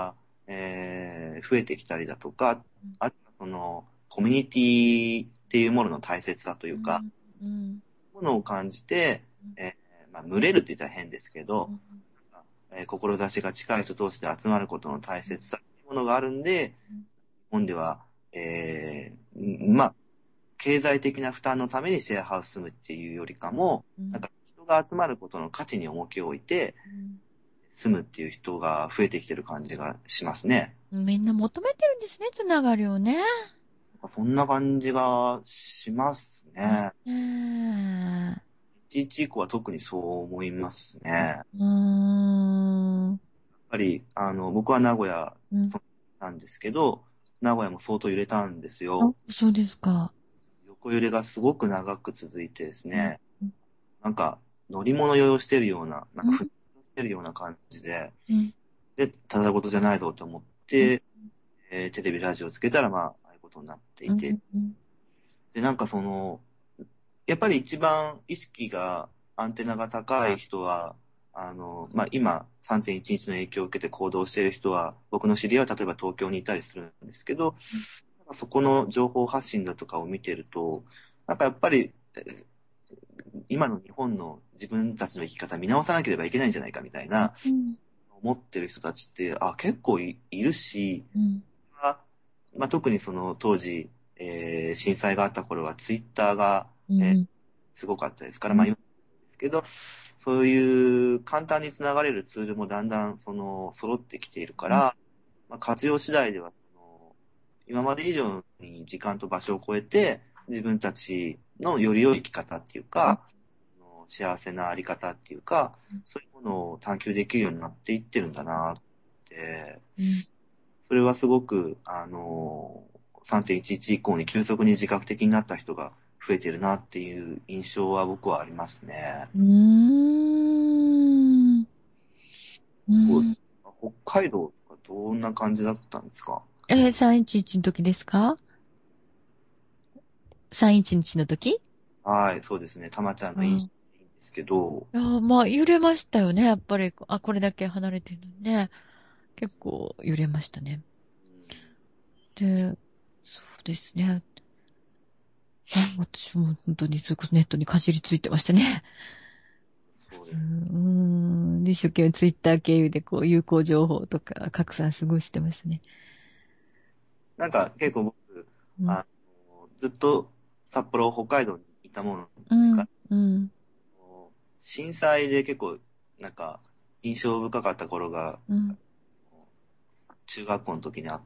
えー増えてきたりだとか、あとはその、コミュニティっていうものの大切さというか、 うん。 ものを感じて、えーまあ、群れるって言ったら変ですけど、えー志が近い人同士で集まることの大切さっていうものがあるんで、日本では、えーまあ、経済的な負担のためにシェアハウス住むっていうよりかも、 うんなんか人が集まることの価値に重きを置いて住むっていう人が増えてきてる感じがしますね。 うん。みんな求めてるんですね、つながりをね。 そんな感じがしますね。 ねいちいち以降は特にそう思いますね。やっえ。うーん。 ぱり、あの、僕は名古屋うん。 なんですけど、名古屋も相当揺れたんですあ、 よ。 そうですか。 横揺れがすごく長く続いてですうん。 ね、なんか乗り物酔いをしてるような、なんうん。 か沸騰してるような感じで、 うん。 で、ただ事じゃないぞと思っうん。 て、えーテレビ、ラジオつけたら、まあ、ああいうことになってうん。 いて、 うん。 で、なんかその、やっぱり一番意識が、アンテナが高い人は、あの、まあ、今、さんてんいちいちの影響を受けて行動している人は、僕の知り合いは例えば東京にいたりするんですけど、そこの情報発信だとかを見てると、なんかやっぱり、えー今の日本の自分たちの生き方見直さなければいけないんじゃないかみたいな、 うん。 思ってる人たちって、あ、結構い、いるし、 うん。 まあ、特にその当時、えー震災があった頃はツイッターが、えーうん。 すごかったですから、 うん。 まあ今ですけど、そういう簡単につながれるツールもだんだんその揃ってきているから、まあ、活用次第ではその今まで以上に時間と場所を超えて自分たちのより良い生き方っていうか、あの幸せなあり方っていうか、そういうものを探求できるようになっていってるんだなって、 うん。 それはすごく、あの、さんてんいちいち以降に急速に自覚的になった人が増えてるなっていう印象は僕はありますね。 うーん。うこうん。 北海道とかどんな感じだったんですか？ えー、さんいちいちの時ですか？ さんいちいち の時？ はい、そうですね。たまちゃんの印象うん。 いいんですけど、 いやー、まあ、揺れましたよね、やっぱり。あ、これだけ離れてるのにね。結構揺れましたね。で、そうですね。あ、私も本当にそれこそネットにかじりついてましたね。うそうです。 ーん。で一生懸命ツイッター経由でこう有効情報とか拡散すごいしてましたね。 なんか結構僕、 うん。 あの、ずっと札幌、北海道にいたものですかうん。うん。 ら、震災で結構、なんか、印象深かった頃が、 うん。 中学校の時にあって、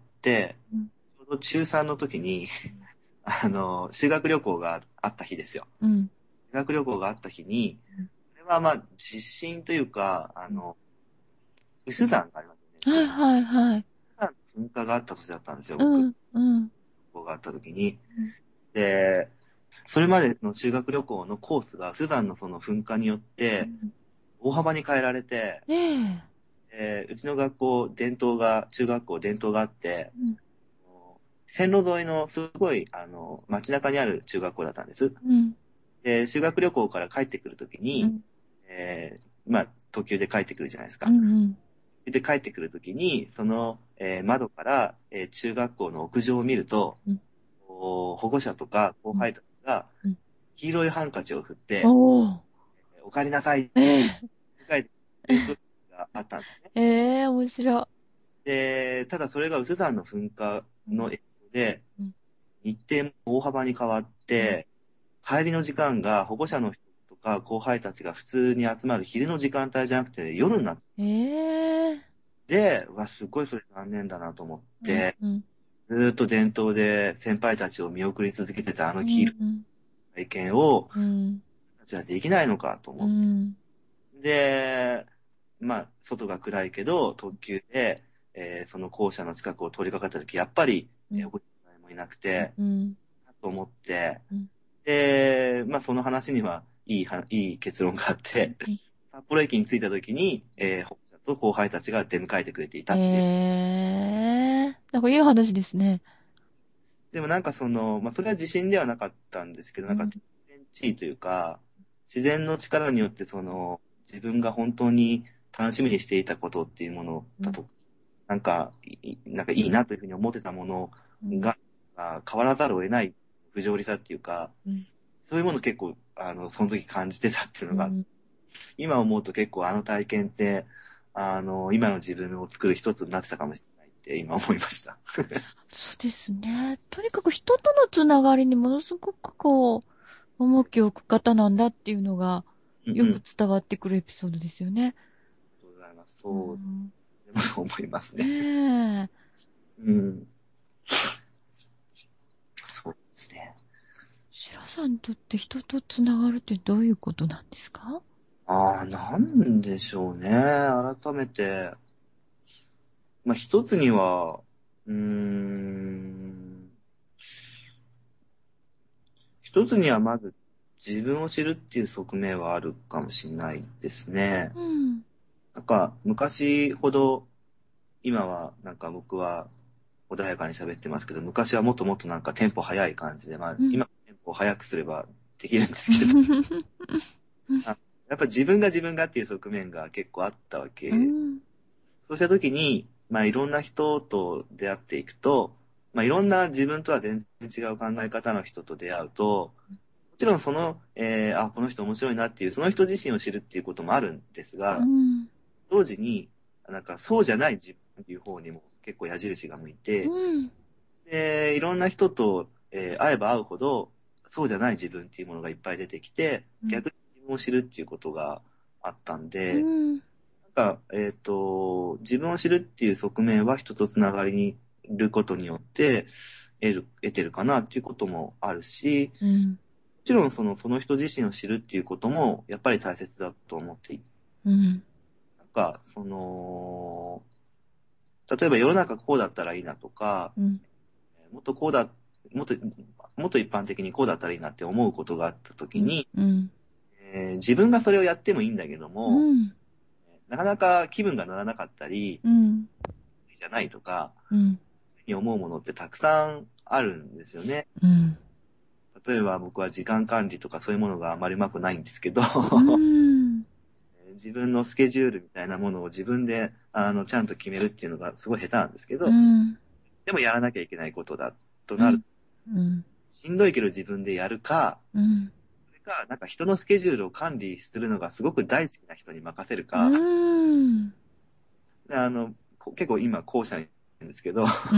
うん。 ちょうど中さんの時に、あの、修学旅行があった日ですよ。 うん。 修学旅行があった日に、これはまあ、地震というか、あの、有登山がありますよね。有はい登はいはい。 山の噴火があった年だったんですよ、僕。 うん。うん。 旅行があった時に。で、それまでの修学旅行のコースが、スダンのその噴火によって、大幅に変えられて、 ねえーうちの学校、伝統が、中学校伝統があって、 え。うん。 線路沿いのすごい、あの、街中にある中学校だったんです。 うん。 で、修学旅行から帰ってくるときに、 うん。 えーまあ、特急で帰ってくるじゃないですか。 うん。 で、帰ってくるときに、その、えー窓から、えー中学校の屋上を見ると、 うん。 こう保護者とか後うん。 輩たちが、 うん。 黄色いハンカチを振って、 おー。 お帰りなさいってえ書いてくれる時があったんですね。 え。ええ、面白で、ただそれが有珠山の噴火い。うん。 の影響で、 うん。 日程も大幅に変わっうん。 て、帰りの時間が保護者の人とか後輩たちが普通に集まる昼の時間帯じゃなくて夜になっええ。 て、わ、すごいそれ残念だなと思っうん。 て、 うん。 ずーっと伝統で先輩たちを見送り続けてたあうの黄色いん。 体験を、 うん。 じゃあできないのかとう思って。 ん。 で、まあ、外が暗いけど、特急で、えーその校舎の近くを通りかかった時、やっぱり、 うん。 えー、保護者もいなくて、 うん。 と思って、 うん。 で、まあ、その話にはいいは、いい結論があって、札幌駅に着いた時に、えー保護者と後輩たちが出迎えてくれていたえっていう。 え。なんかいい話ですね。 でもなんかその、まあ、それは地震ではなかったんですけど、なんかうん。 天変地異というか、自然の力によってその、自分が本当に楽しみにしていたことっていうものうん。 だとか、 なんか、いなんかいいなというふうに思ってたものが、あ変わらざるを得ない不条理さっていうか、 うん。 そういうもの結構、あの、その時感じてたっていうのが、 うん。 今思うと結構あの体験って、あの、今の自分を作る一つになってたかもしれないって今思いました。 そうですね。とにかく人とのつながりにものすごくこう、重きを置く方なんだっていうのが、よくうんうん。 伝わってくるエピソードですよね。 ありがとうございます。 うそう、 ん、 でもそう思いますね。 ねえ。 うん。そうですね。 白さんにとって人とつながるってどういうことなんですか？ ああ、なんでしょうね。改めて。まあ、一つには、うーん、一つにはまず自分を知るっていう側面はあるかもしれないですね。 うん。 なんか、昔ほど、今はなんか僕は穏やかに喋ってますけど、昔はもっともっとなんかテンポ速い感じで、まあ、 うん。 今テンポを速くすればできるんですけど、あやっぱ自分が自分がっていう側面が結構あったわけ。 うん。 そうした時に、まあいろんな人と出会っていくと、まあいろんな自分とは全然違う考え方の人と出会うと、もちろんその、えーあ、この人面白いなっていう、その人自身を知るっていうこともあるんですが、 うん。 同時に、なんかそうじゃない自分っていう方にも結構矢印が向いて、 うん。 で、いろんな人と、えー会えば会うほど、そうじゃない自分っていうものがいっぱい出てきて、 うん。 逆に自分を知るっていうことがあったんうで、 ん。 なんか、えっと、自分を知るっていう側面は人とつながりにいることによって得る、得てるかなっていうこともあるし、 うん。 もちろんその、その人自身を知るっていうこともやっぱり大切だと思っていて、 うん。 なんか、その、例えば世の中こうだったらいいなとか、 うん。 もっとこうだ、もっと、もっと一般的にこうだったらいいなって思うことがあったとうん。 きに、 うん。 えー自分がそれをやってもいいんだけども、 うん。 なかなか気分が乗らなかったり、 うん。 じゃないとか、 うん。 に思うものってたくさんあるんですよね。 うん。 例えば僕は時間管理とかそういうものがあまりうまくないんですけど、 うん。 自分のスケジュールみたいなものを自分であのちゃんと決めるっていうのがすごい下手なんですけど、 うん。 でもやらなきゃいけないことだとなる。 うん。うん。 しんどいけど自分でやるか、 うん。 それか、なんか人のスケジュールを管理するのがすごく大好きな人に任せるうか、 ん。 あの、こ結構今後者なんですけど、 うん。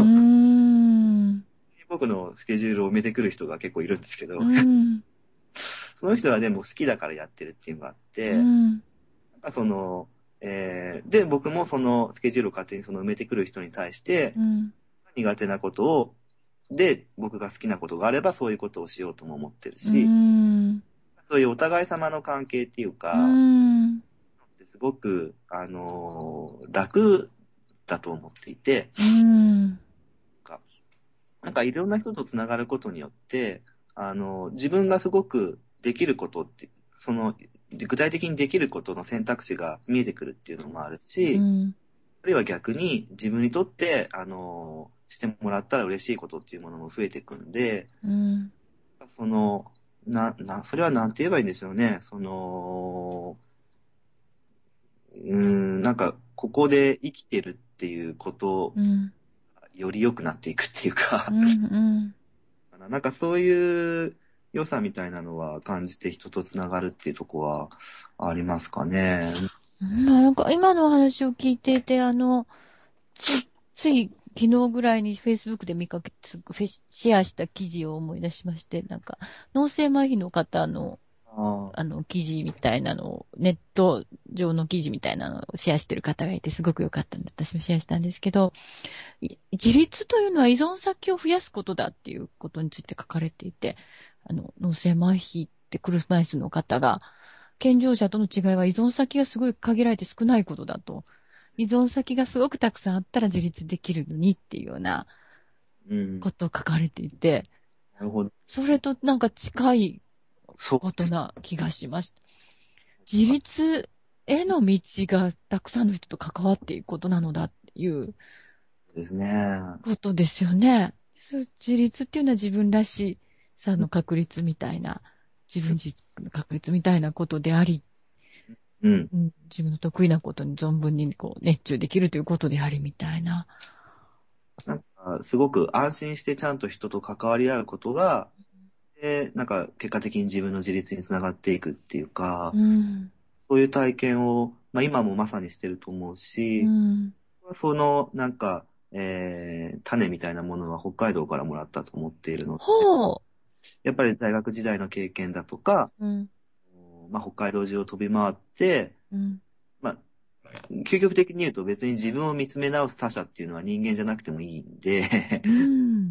僕のスケジュールを埋めてくる人が結構いるんですけうど、 ん。 その人はでも好きだからやってるっていうのがあっうて、 ん。 なんかその、えー、で、僕もそのスケジュールを勝手にその埋めてくる人に対して、 うん。 苦手なことを、で、僕が好きなことがあればそういうことをしようとも思ってるうし、 ん。 そういうお互い様の関係っていううか、 ん。 すごく、あのー楽だと思っていて、 うん。 かなんかいろんな人とつながることによって、あの、自分がすごくできることって、その、具体的にできることの選択肢が見えてくるっていうのもあるし、 うん。 あるいは逆に自分にとって、あの、してもらったら嬉しいことっていうものも増えていくんで、 うん。 その、な、な、それはなんて言えばいいんでしょうね。その、うーん、なんか、ここで生きてるっていうことうん。 より良くなっていくっていうか、 うん。 なんかそういう良さみたいなのは感じて人とつながるっていうとこはありますかね。 うん。なんか今のお話を聞いていて、あの、つい、つい昨日ぐらいに Facebook で見かけて、フェシシェアした記事を思い出しまして、なんか、脳性麻痺の方の、 ああの、記事みたいなのを、ネット上の記事みたいなのをシェアしてる方がいて、すごく良かったんで、私もシェアしたんですけど、い自立というのは依存先を増やすことだっていうことについて書かれていて、あの、脳性麻痺って車椅子の方が、健常者との違いは依存先がすごい限られて少ないことだと。依存先がすごくたくさんあったら自立できるのにっていうようなうん。 ことを書かれていて、 なるほど。 それとなんか近いことそうですな気がしました。自立への道がたくさんの人と関わっていくことなのだっていうですね。 ことですよね。そう自立っていうのは自分らしさの確立みたいな、自分自の確立みたいなことであり、 うん。 うん、自分の得意なことに存分にこう熱中できるということでありみたいな。 なんか、すごく安心してちゃんと人と関わり合うことが、で、なんか、結果的に自分の自立につながっていくっていうか、 うん、 そういう体験を、まあ今もまさにしてると思ううし、 ん、 その、なんか、えー、種みたいなものは北海道からもらったと思っているので、 ほやっぱり大学時代の経験だとか、 う。うん、 まあ北海道中を飛び回って、 うん、 まあ、究極的に言うと別に自分を見つめ直す他者っていうのは人間じゃなくてもいいんで、 うん、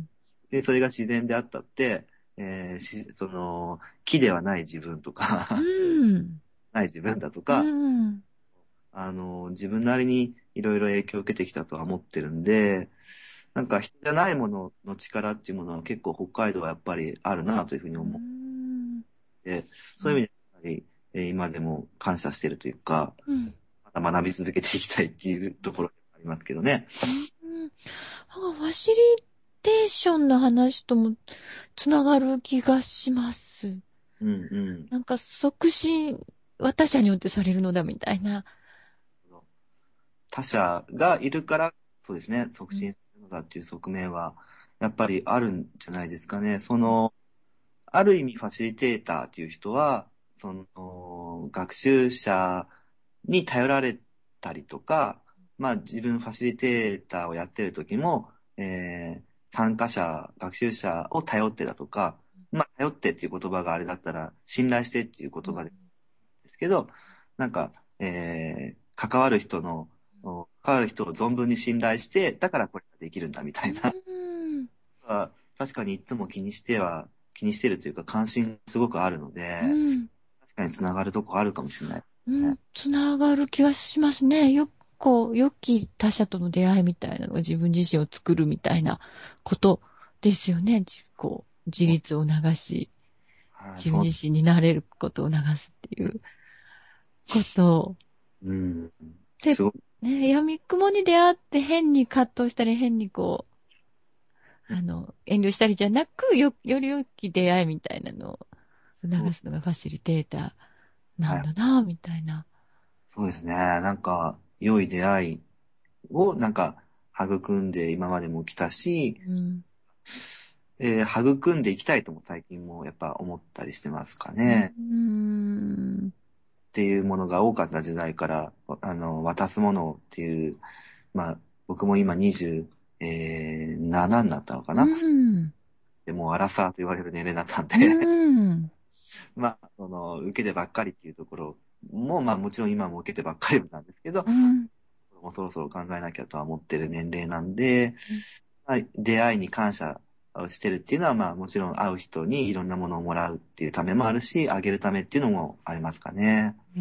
で、それが自然であったって、えーし、その、木ではない自分とうかん、 ない自分だとうか、 ん、 あの、自分なりにいろいろ影響を受けてきたとは思ってるんで、なんか人じゃないものの力っていうものは結構北海道はやっぱりあるなというふうにう思っん、 て、そういう意味でやっぱり、えー今でも感謝してるというか、 うん、 また学び続けていきたいっていうところがありますけどね。 うん。なんかファシリテーションの話ともつながる気がします。 うんうん。 なんか促進、他者によってされるのだみたいな。 他者がいるから、そうですね、促うん、 進するのだっていう側面は、やっぱりあるんじゃないですかね。その、ある意味ファシリテーターっていう人は、その、学習者に頼られたりとか、まあ自分ファシリテーターをやってる時も、えー参加者、学習者を頼ってだとか、まあ頼ってっていう言葉があれだったら、信頼してっていう言葉ですけど、なんか、えー関わる人の、お関わる人を存分に信頼して、だからこれができるんだみたういな。 ん、 確かにいつも気にしては、気にしてるというか関心すごくあるので、 うん、 確かにつながるとこあるかもしれないですね。 うん、つながる気がしますね。よく、こう、良き他者との出会いみたいなのが自分自身を作るみたいなことですよね。じこう、自立を促し、 はい、 自分そう、 自身になれることを促すっていうことうん。 で、 すごく、 ね、闇雲に出会って変に葛藤したり変にこう、あの、遠慮したりじゃなく、よ、より良き出会いみたいなのを促すのがファシリテーターなはい、 んだな、みたいな。 そうですね。なんか、良い出会いを、なんか、育んで今までも来たし、 うん。 えー育んでいきたいとも最近もやっぱ思ったりしてますかうね。 ん。 っていうものが多かった時代から、あの、渡すものっていう、まあ、僕も今にじゅうななになったのかうな。 ん。 でもうアラサーと言われる年齢になったんうで、 ん。 まあ、その、受けてばっかりっていうところも、まあもちろん今も受けてばっかりなんですけど、 うん。 もうそろそろ考えなきゃとは思ってる年齢なんで、まあ、出会いに感謝をしてるっていうのは、まあもちろん会う人にいろんなものをもらうっていうためもあるし、あげるためっていうのもありますかね。 うん。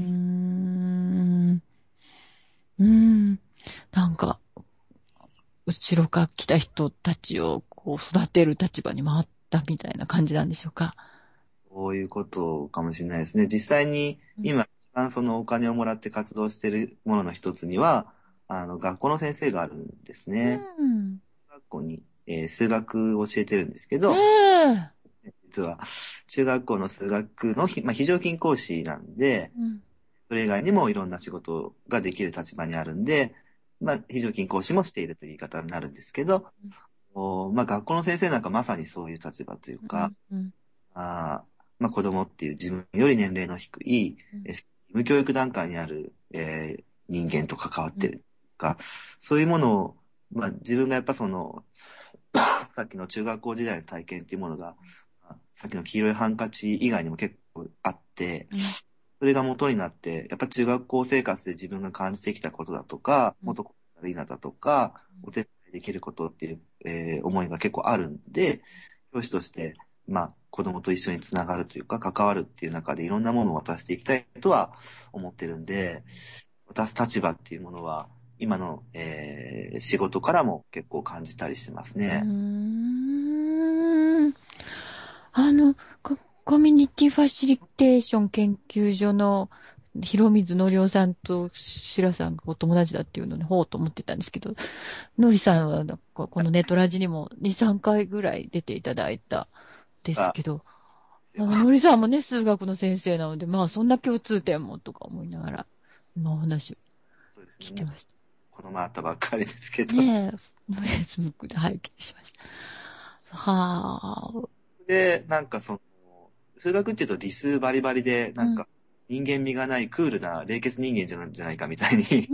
うん。なんか、後ろから来た人たちをこう育てる立場に回ったみたいな感じなんでしょうか。 そういうことかもしれないですね。実際にうん。 今一番そのお金をもらって活動しているものの一つには、あの、学校の先生があるんですね。 うん。 学校に、えー数学を教えてるんですけえど、 え。 実は中学校の数学のひ、まあ、非常勤講師なんで、 うん。 それ以外にもいろんな仕事ができる立場にあるんで、まあ、非常勤講師もしているという言い方になるんですけど、おまあ、学校の先生なんかまさにそういう立場というか、 うん。うん。 あーまあ、子供っていう自分より年齢の低い、えー義務教育段階にある、えー人間と関わってるか、そういうものを、まあ、自分がやっぱその、さっきの中学校時代の体験っていうものが、さっきの黄色いハンカチ以外にも結構あって、 うん。 それが元になって、やっぱ中学校生活で自分が感じてきたことだとか、 うん。 元カレだとか、お手伝いできることっていう、えー思いが結構あるんで、教師として、まあ、子供と一緒につながるというか、関わるっていう中でいろんなものを渡していきたいとは思ってるんで、渡す立場っていうものは、今の、えー仕事からも結構感じたりしてますうーね。 ん。あの、ココミュニティファシリテーション研究所の広水のりおさんと白さんがお友達だっていうので、ほうと思ってたんですけど、のりさんはなんかこのネトラジにもに、さんかいぐらい出ていただいたんですあ、 けど、あの、のりさんもね、数学の先生なので、まあそんな共通点もとか思いながら。 のお話をそうですね。もう、 聞いてましこの前あったばっかりですけた。 ど。 ねえ、フェイスブックで拝見しました。はあ、 で、なんかその、数学っていうと理数バリバリで、 うん、 なんか人間味がないクールな冷血人間じゃないじゃないかみたいに、 うん、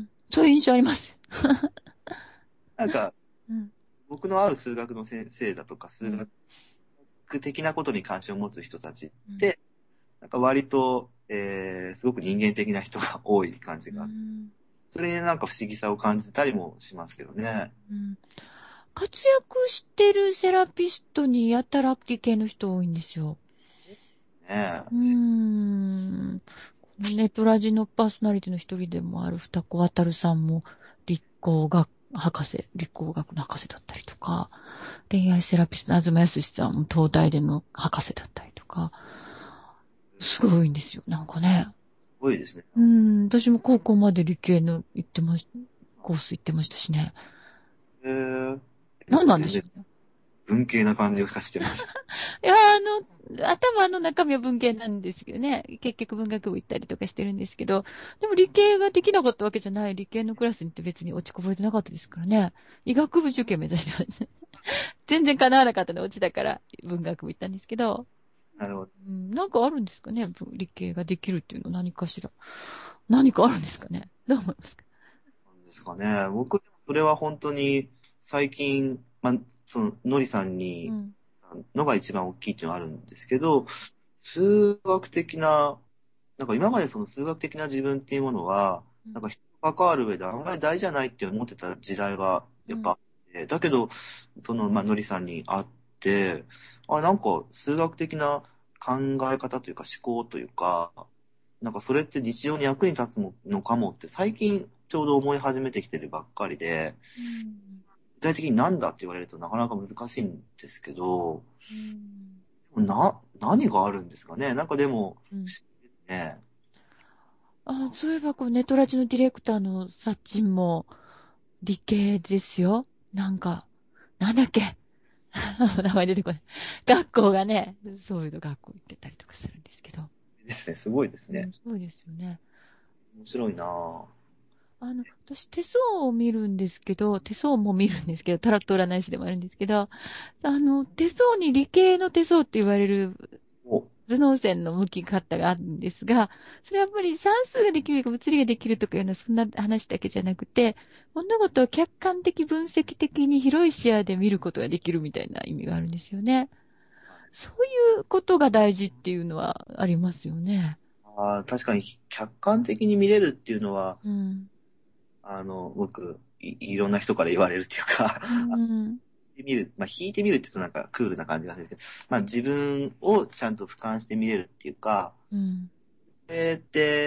そういう印象あります。 なんかうん、 僕のある数学の先生だとか、数うん、 学的なことに関心を持つ人たちっうん、 て、なんか割と、えー、すごく人間的な人が多い感じうが、 ん、 それになんか不思議さを感じたりもしますけどね。 うん。活躍してるセラピストにやたら理系の人多いんですよ。 ねうーん。ネトラジのパーソナリティの一人でもある二子渡さんも立工学博士、立工学の博士だったりとか、恋愛セラピストの東康さんも東大での博士だったりとか、すごい多いんですよ、なんかね。 すごいですね。 うーん、私も高校まで理系の行ってまし、コース行ってましたしね。 えー、なん何か全然なんでしょうね。 文系な感じがしてました。 いや、あの、頭の中身は文系なんですけどね。結局文学部行ったりとかしてるんですけど、でも理系ができなかったわけじゃない。理系のクラスに行って別に落ちこぼれてなかったですからね。医学部受験目指してました。全然叶わなかったので落ちたから文学部行ったんですけど、 なるほど。 うん、なんかあるんですかね。ぶ理系ができるっていうの何かしら。何かあるんですかね。どう思いますか？ なんですかね。僕、それは本当に最近、まあ、その、のりさんに、 うん。 のが一番大きいっていうのはあるんですけど、数学的な、なんか今までその数学的な自分っていうものは、 うん。 なんか人と関わる上であんまり大事じゃないって思ってた時代がうん。 やっぱあって、だけど、その、まあ、のりさんに会って、あ、なんか数学的な考え方というか思考というか、なんかそれって日常に役に立つのかもって最近ちょうど思い始めてきてるばっかりで、 うん。 具体的になんだって言われるとなかなか難しいんですけど、 うん。 な、何があるんですかね。なんかでも、 うん。 不思議ですね。 あ、そういえば、こう、ネトラジのディレクターのサッチンも理系ですよ。なんか、なんだっけ名前出てこない。学校がね、そういうの学校行ってたりとかするんですけど。 ですね。すごいですね。 うん、そうですよね。 面白いなぁ。 あの、私手相を見るんですけど、手相も見るんですけど、タロット占い師でもあるんですけど、あの、手相に理系の手相って言われるお、 頭脳線の向き方があるんですが、それはやっぱり算数ができるとか物理ができるとかいうのはそんな話だけじゃなくて、物事を客観的、分析的に広い視野で見ることができるみたいな意味があるんですよね。そういうことが大事っていうのはありますよね。 あー、確かに客観的に見れるっていうのは、 うん。 あの、僕い、いろんな人から言われるっていうか、 うん。 引いてみる、まあ、引いてみるって言うとなんかクールな感じがするんですけど、まあ、自分をちゃんと俯瞰して見れるっていうか、 うん。 それって、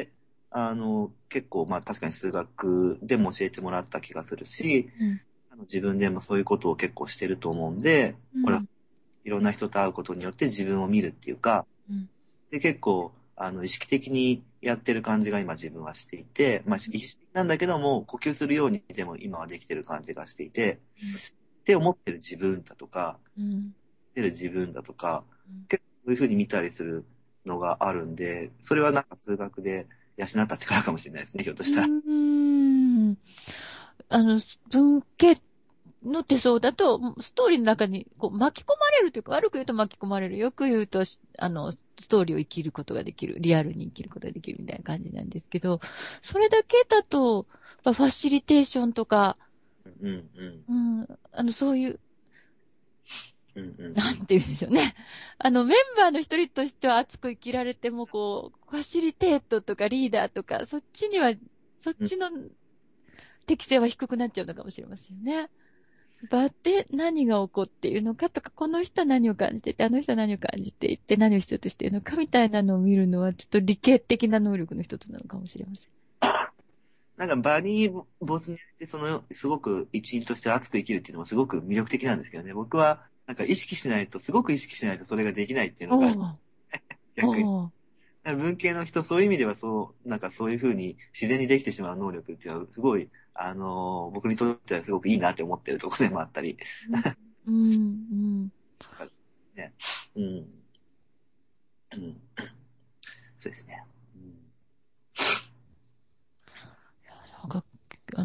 あの、結構、まあ、確かに数学でも教えてもらった気がするし、 うん。 あの自分でもそういうことを結構してると思うんで、これはうん。 いろんな人と会うことによって自分を見るっていうか、 うん。 で、結構、あの、意識的にやってる感じが今自分はしていて、まあ、意識的なんだけども、呼吸するようにでも今はできてる感じがしていて、って思ってる自分だとか、 うん。 てる自分だとか、 うん。 結構そういうふうに見たりするのがあるんで、それはなんか数学で養った力かもしれないですね、ひょっとうしたら。 ーん。あの、文系の手相だと、ストーリーの中にこう巻き込まれるというか、悪く言うと巻き込まれる。よく言うと、しあの、ストーリーを生きることができる。リアルに生きることができるみたいな感じなんですけど、それだけだと、まあファシリテーションとか、 うんうんうん、あの、そういう、 うんうんうん。 なんて言うんでしょうね。あの、メンバーの一人としては熱く生きられても、こう、ファシリテートとかリーダーとか、そっちには、そっうん、 ちの適性は低くなっちゃうのかもしれませんね。場で何が起こっているのかとか、この人は何を感じていて、あの人は何を感じていて、何を必要としているのかみたいなのを見るのは、ちょっと理系的な能力の一つなのかもしれません。 なんか場に没入して、その、すごく一員として熱く生きるっていうのもすごく魅力的なんですけどね。僕は、なんか意識しないと、すごく意識しないとそれができないっていうのがおー、 逆に。 おー、 文系の人、そういう意味ではそう、なんかそういうふうに自然にできてしまう能力っていうのは、すごい、あのー僕にとってはすごくいいなって思ってるところでもあったり。 うん、うん、 ね。うん。うん。そうですね。うん。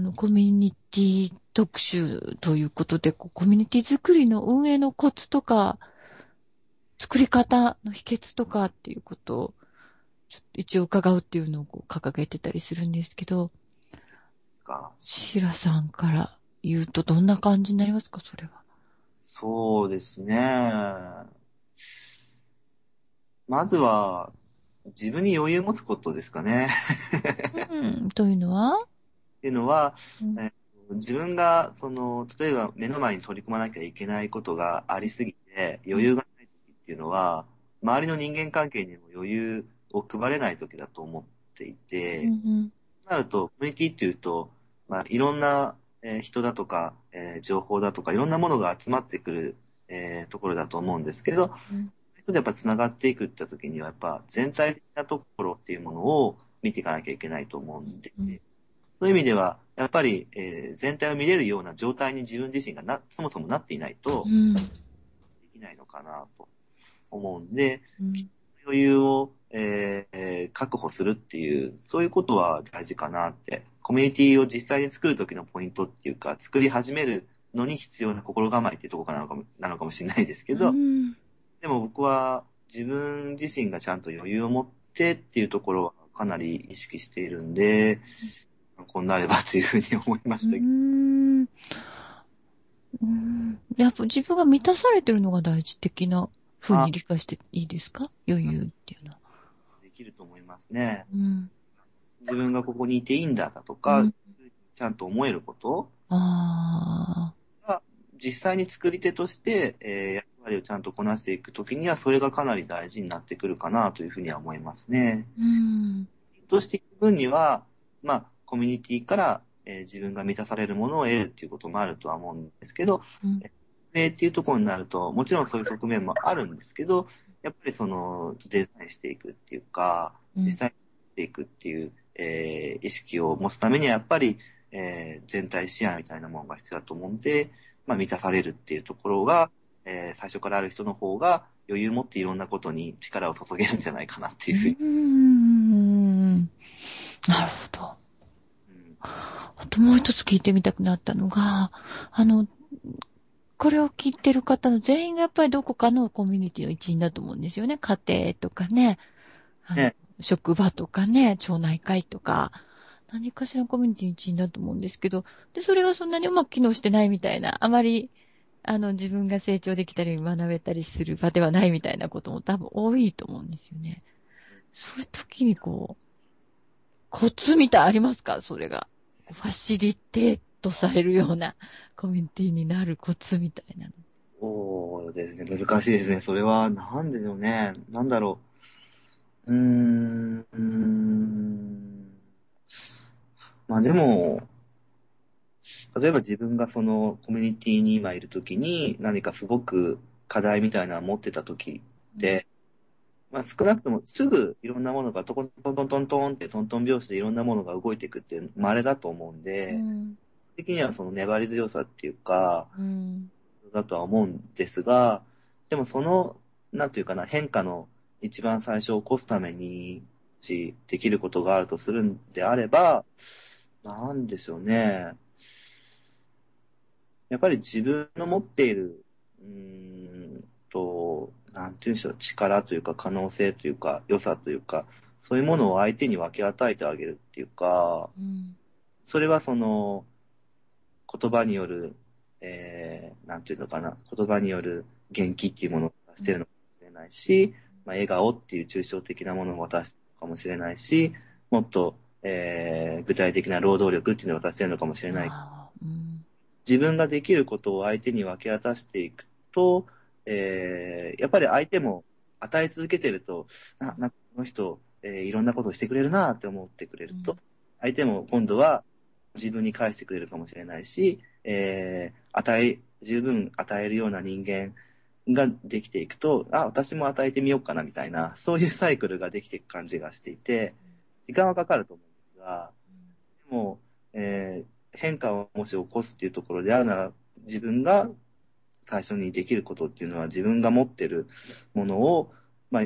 の、コミュニティ特集ということで、こうコミュニティ作りの運営のコツとか、作り方の秘訣とかっていうことを、ちょっと一応伺うっていうのをこう掲げてたりするんですけど、 か。 シラさんから言うとどんな感じになりますか、それは。 そうですね。まずは、自分に余裕を持つことですかね。 うん、というのは、 っていうのは、 うん、 えー自分が、その、例えば目の前に取り組まなきゃいけないことがありすぎて、余裕がない時っていうのは、周りの人間関係にも余裕を配れない時だと思っていうん、 て、 うん、 となると、コミュニティっていうと、まあ、いろんな、えー人だとか、えー情報だとか、いろんなものが集まってくる、えーところだと思うんですけど、 うん、 人でやっぱ繋がっていくって時には、やっぱ全体的なところっていうものを見ていかなきゃいけないと思うんで、 うん、 そういう意味では、やっぱり、えー全体を見れるような状態に自分自身がな、そもそもなっていないとうん、 できないのかなと思うんで、 うん、 余裕を、えーえー確保するっていう、そういうことは大事かなって。コミュニティを実際に作るときのポイントっていうか、作り始めるのに必要な心構えっていうところなのかも、なのかもしれないですけうど、 ん、 でも僕は自分自身がちゃんと余裕を持ってっていうところはかなり意識しているんで、参考になればというふうに思いまうしたけど。 ん、うん。やっぱ自分が満たされてるのが大事的な風あ、 に理解していいですか、余裕っていうのは。 できると思いますね。 うん。 自分がここにいていいんだだとか、 うん。 ちゃんと思えることああ。 が、実際に作り手として、えー役割をちゃんとこなしていくときには、それがかなり大事になってくるかなというふうには思いますね。 うん。 としていく分には、まあ、コミュニティから、えー自分が満たされるものを得るっていうこともあるとは思うんですけど、 うん。 えーっていうところになると、もちろんそういう側面もあるんですけど、やっぱりそのデザインしていくっていうか、 うん。 実際にしていくっていう、えー意識を持つためにはやっぱり、えー全体視野みたいなものが必要だと思うんで、まあ、満たされるっていうところが、えー最初からある人の方が余裕を持っていろんなことに力を注げるんじゃないかなってういうふうに。 ん。なるほど。 うん、 あともう一つ聞いてみたくなったのが、あの、これを聞いてる方の全員がやっぱりどこかのコミュニティの一員だと思うんですよね。家庭とかね、あの、 ね、 職場とかね、町内会とか、何かしらのコミュニティの一員だと思うんですけど、で、それがそんなにうまく機能してないみたいな、あまり、あの、自分が成長できたり学べたりする場ではないみたいなことも多分多いと思うんですよね。そういう時にこう、コツみたいありますか、それが。ファシリテートされるようなコミュニティになるコツみたいなの。 そうですね、難しいですね。それは、なんでしょうね。なんだろう。うーん、うーん。まあでも、例えば自分がそのコミュニティに今いるときに何かすごく課題みたいなのを持ってたときっうん。 て、まあ少なくともすぐいろんなものがトコトントントントンってトントン拍子でいろんなものが動いていくっていう稀だと思うんで、 うん。 的にはその粘り強さっていうか、 うん。 だとは思うんですが、でもその、なんていうかな、変化の一番最初を起こすために、し、できることがあるとするんであれば、なんでしょうね。やっぱり自分の持っている、うーんと、なんていうんでしょう、力というか可能性というか良さというか、そういうものを相手に分け与えてあげるっていうか、 うん。 それはその言葉による、えー、なんていうのかな、言葉による元気っていうものを出してるのかもしれないし、まあ、笑顔っていう抽象的なものを渡してるのかもしれないし、もっと、えー、具体的な労働力っていうのを渡してるのかもしれない。 ああ、うん。 自分ができることを相手に分け渡していくと、えー、やっぱり相手も与え続けてると、な、なんかこの人、えー、いろんなことをしてくれるなって思ってくれると、 うん。 相手も今度は自分に返してくれるかもしれないし、えー、与え、十分与えるような人間ができていくと、あ、私も与えてみようかなみたいな、そういうサイクルができていく感じがしていて、時間はかかると思うんですが、でも、えー変化をもし起こすっていうところであるなら、自分が最初にできることっていうのは自分が持ってるものを、まあ、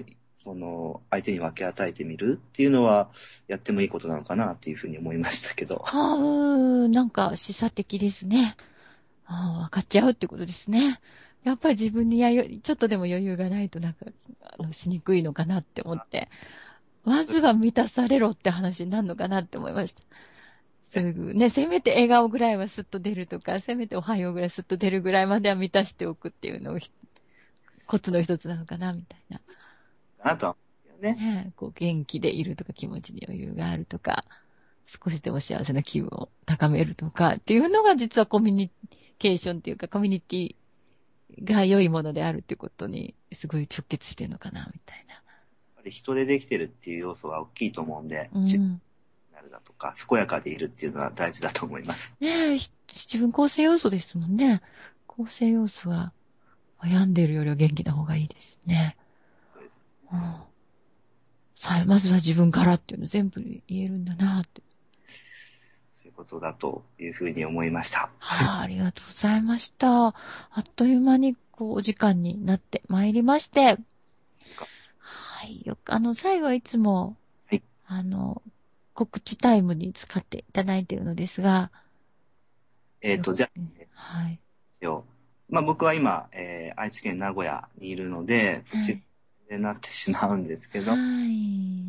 その、相手に分け与えてみるっていうのは、やってもいいことなのかなっていうふうに思いましたけど。 はあ、うーん、なんか示唆的ですね。ああ、分かっちゃうってことですね。やっぱり自分にやよちょっとでも余裕がないとなんか、あの、しにくいのかなって思って。まずは満たされろって話になるのかなって思いました。すぐね、せめて笑顔ぐらいはスッと出るとか、せめておはようぐらいスッと出るぐらいまでは満たしておくっていうのをひコツの一つなのかな、みたいな。 かなとは思うんですよね。 ねえ、こう元気でいるとか気持ちに余裕があるとか、少しでも幸せな気分を高めるとかっていうのが実はコミュニケーションっていうかコミュニティが良いものであるっていうことにすごい直結してるのかな、みたいな。 やっぱり人でできてるっていう要素は大きいと思うんで、 う自分にん。 なるだとか、健やかでいるっていうのは大事だと思います。 ねえ、ひ自分構成要素ですもんね。構成要素は病んでるよりは元気な方がいいですね。 そうです。 うん。さあ、まずは自分からっていうの全部言えるんだなって。 そういうことだというふうに思いました。 はあ、ありがとうございました。あっという間に、こう、お時間になってまいりまして。はい。よく、あの、最後はいつも、 はい。 あの、告知タイムに使っていただいているのですが。 えっ、と、じゃあ、 はい。 まあ僕は今、えー愛知県名古屋にいるので、そっちはい。 になってしまうんですけど、 はい。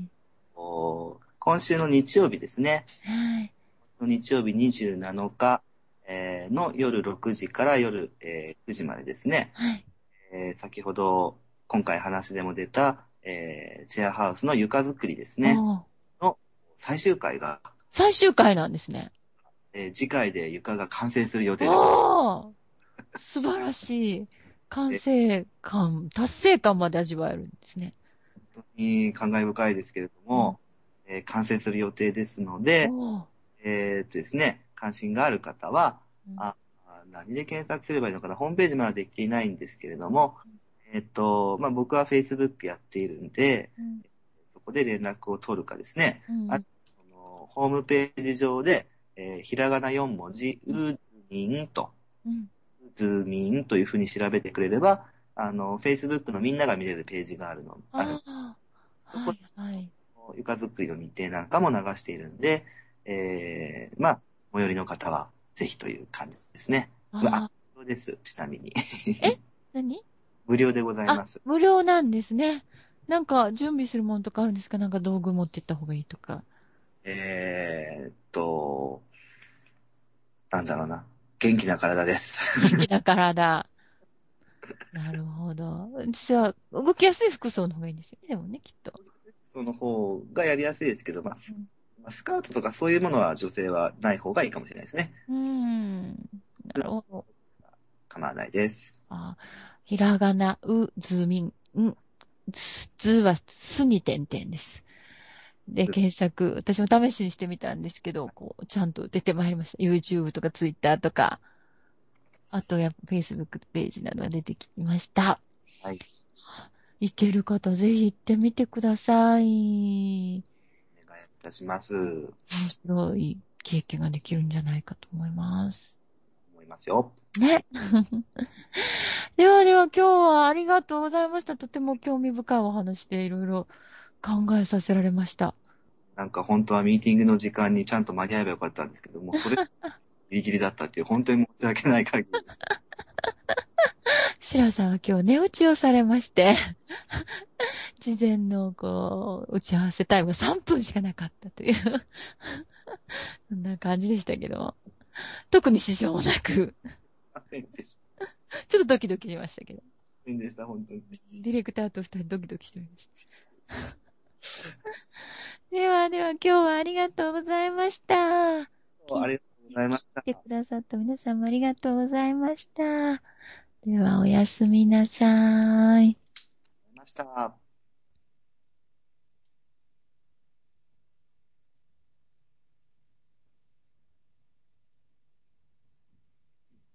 お今週の日曜日ですね。 はい。 日曜日にじゅうなのか、えーの夜ろくじから夜、えーくじまでですね、 はい。 えー先ほど今回話でも出た、えーシェアハウスの床作りですね、 おー。 の最終回が、 最終回なんですね。 えー次回で床が完成する予定でございおー。素晴らしい。完ます。 成感、達成感まで味わえるんですね。 本当に感慨深いですけれどうん、 も、えー完成する予定ですので、 おー。 えーっとですね、関心がある方は、 うん、 あ、何で検索すればいいのかな、ホームページまでできていないんですけれども、えーっと、まあ、僕は Facebook やっているんで、 うん、 そこで連絡を取るかですね、あうん、 のホームページ上で、えーひらがなよん文字、ううん、 ずみんと、 うん。 うずみんというふうに調べてくれれば、あの、Facebook のみんなが見れるページがあるの、ある。 ああ、 そこはい、はい。 床作りの日程なんかも流しているんで、えー、まあ、最寄りの方はぜひという感じですね。まあ、 ああ、 無料です。ちなみに。 え何無料でございあ、 ます。 無料なんですね。なんか、準備するものとかあるんですか？なんか道具持って行った方がいいとか。 えーっと、なんだろうな。元気な体です。 元気な体。なるほど。じゃあ、動きやすい服装の方がいいんですよね。でもね、きっと。 その方がやりやすいですけど、まあ、スうん。 まあスカートとかそういうものは女性はない方がいいかもしれないですね。 うーん。なるほど。 構わないです。 あ、ひらがな、う、ずみん、ん、ずはすに点々です。で、検索、私も試しにしてみたんですけど、こう、ちゃんと出てまいりました。YouTube とか Twitter とか、あとやっぱ Facebook ページなどが出てきました。 はい。 行ける方、ぜひ行ってみてください。 お願いいたします。 面白い経験ができるんじゃないかと思います。 思いますよ。 ね。ではでは今日はありがとうございました。とても興味深いお話でいろいろ考えさせられました。 なんか本当はミーティングの時間にちゃんと間に合えばよかったんですけども、それギリギリだったっていう、本当に申し訳ない限りです。 シラさんは今日寝落ちをされまして、事前のこう、打ち合わせタイムがさんぷんしかなかったというそんな感じでしたけど、特に支障もなく、 すいませんでした。 ちょっとドキドキしましたけど、 すいませんでした、本当に。 ディレクターと二人ドキドキしておりました。ではでは今日はありがとうございました。聞いありがとうございました。あてくださった皆さんもありがとうございました。ではおやすみなさい。 りがとうございました。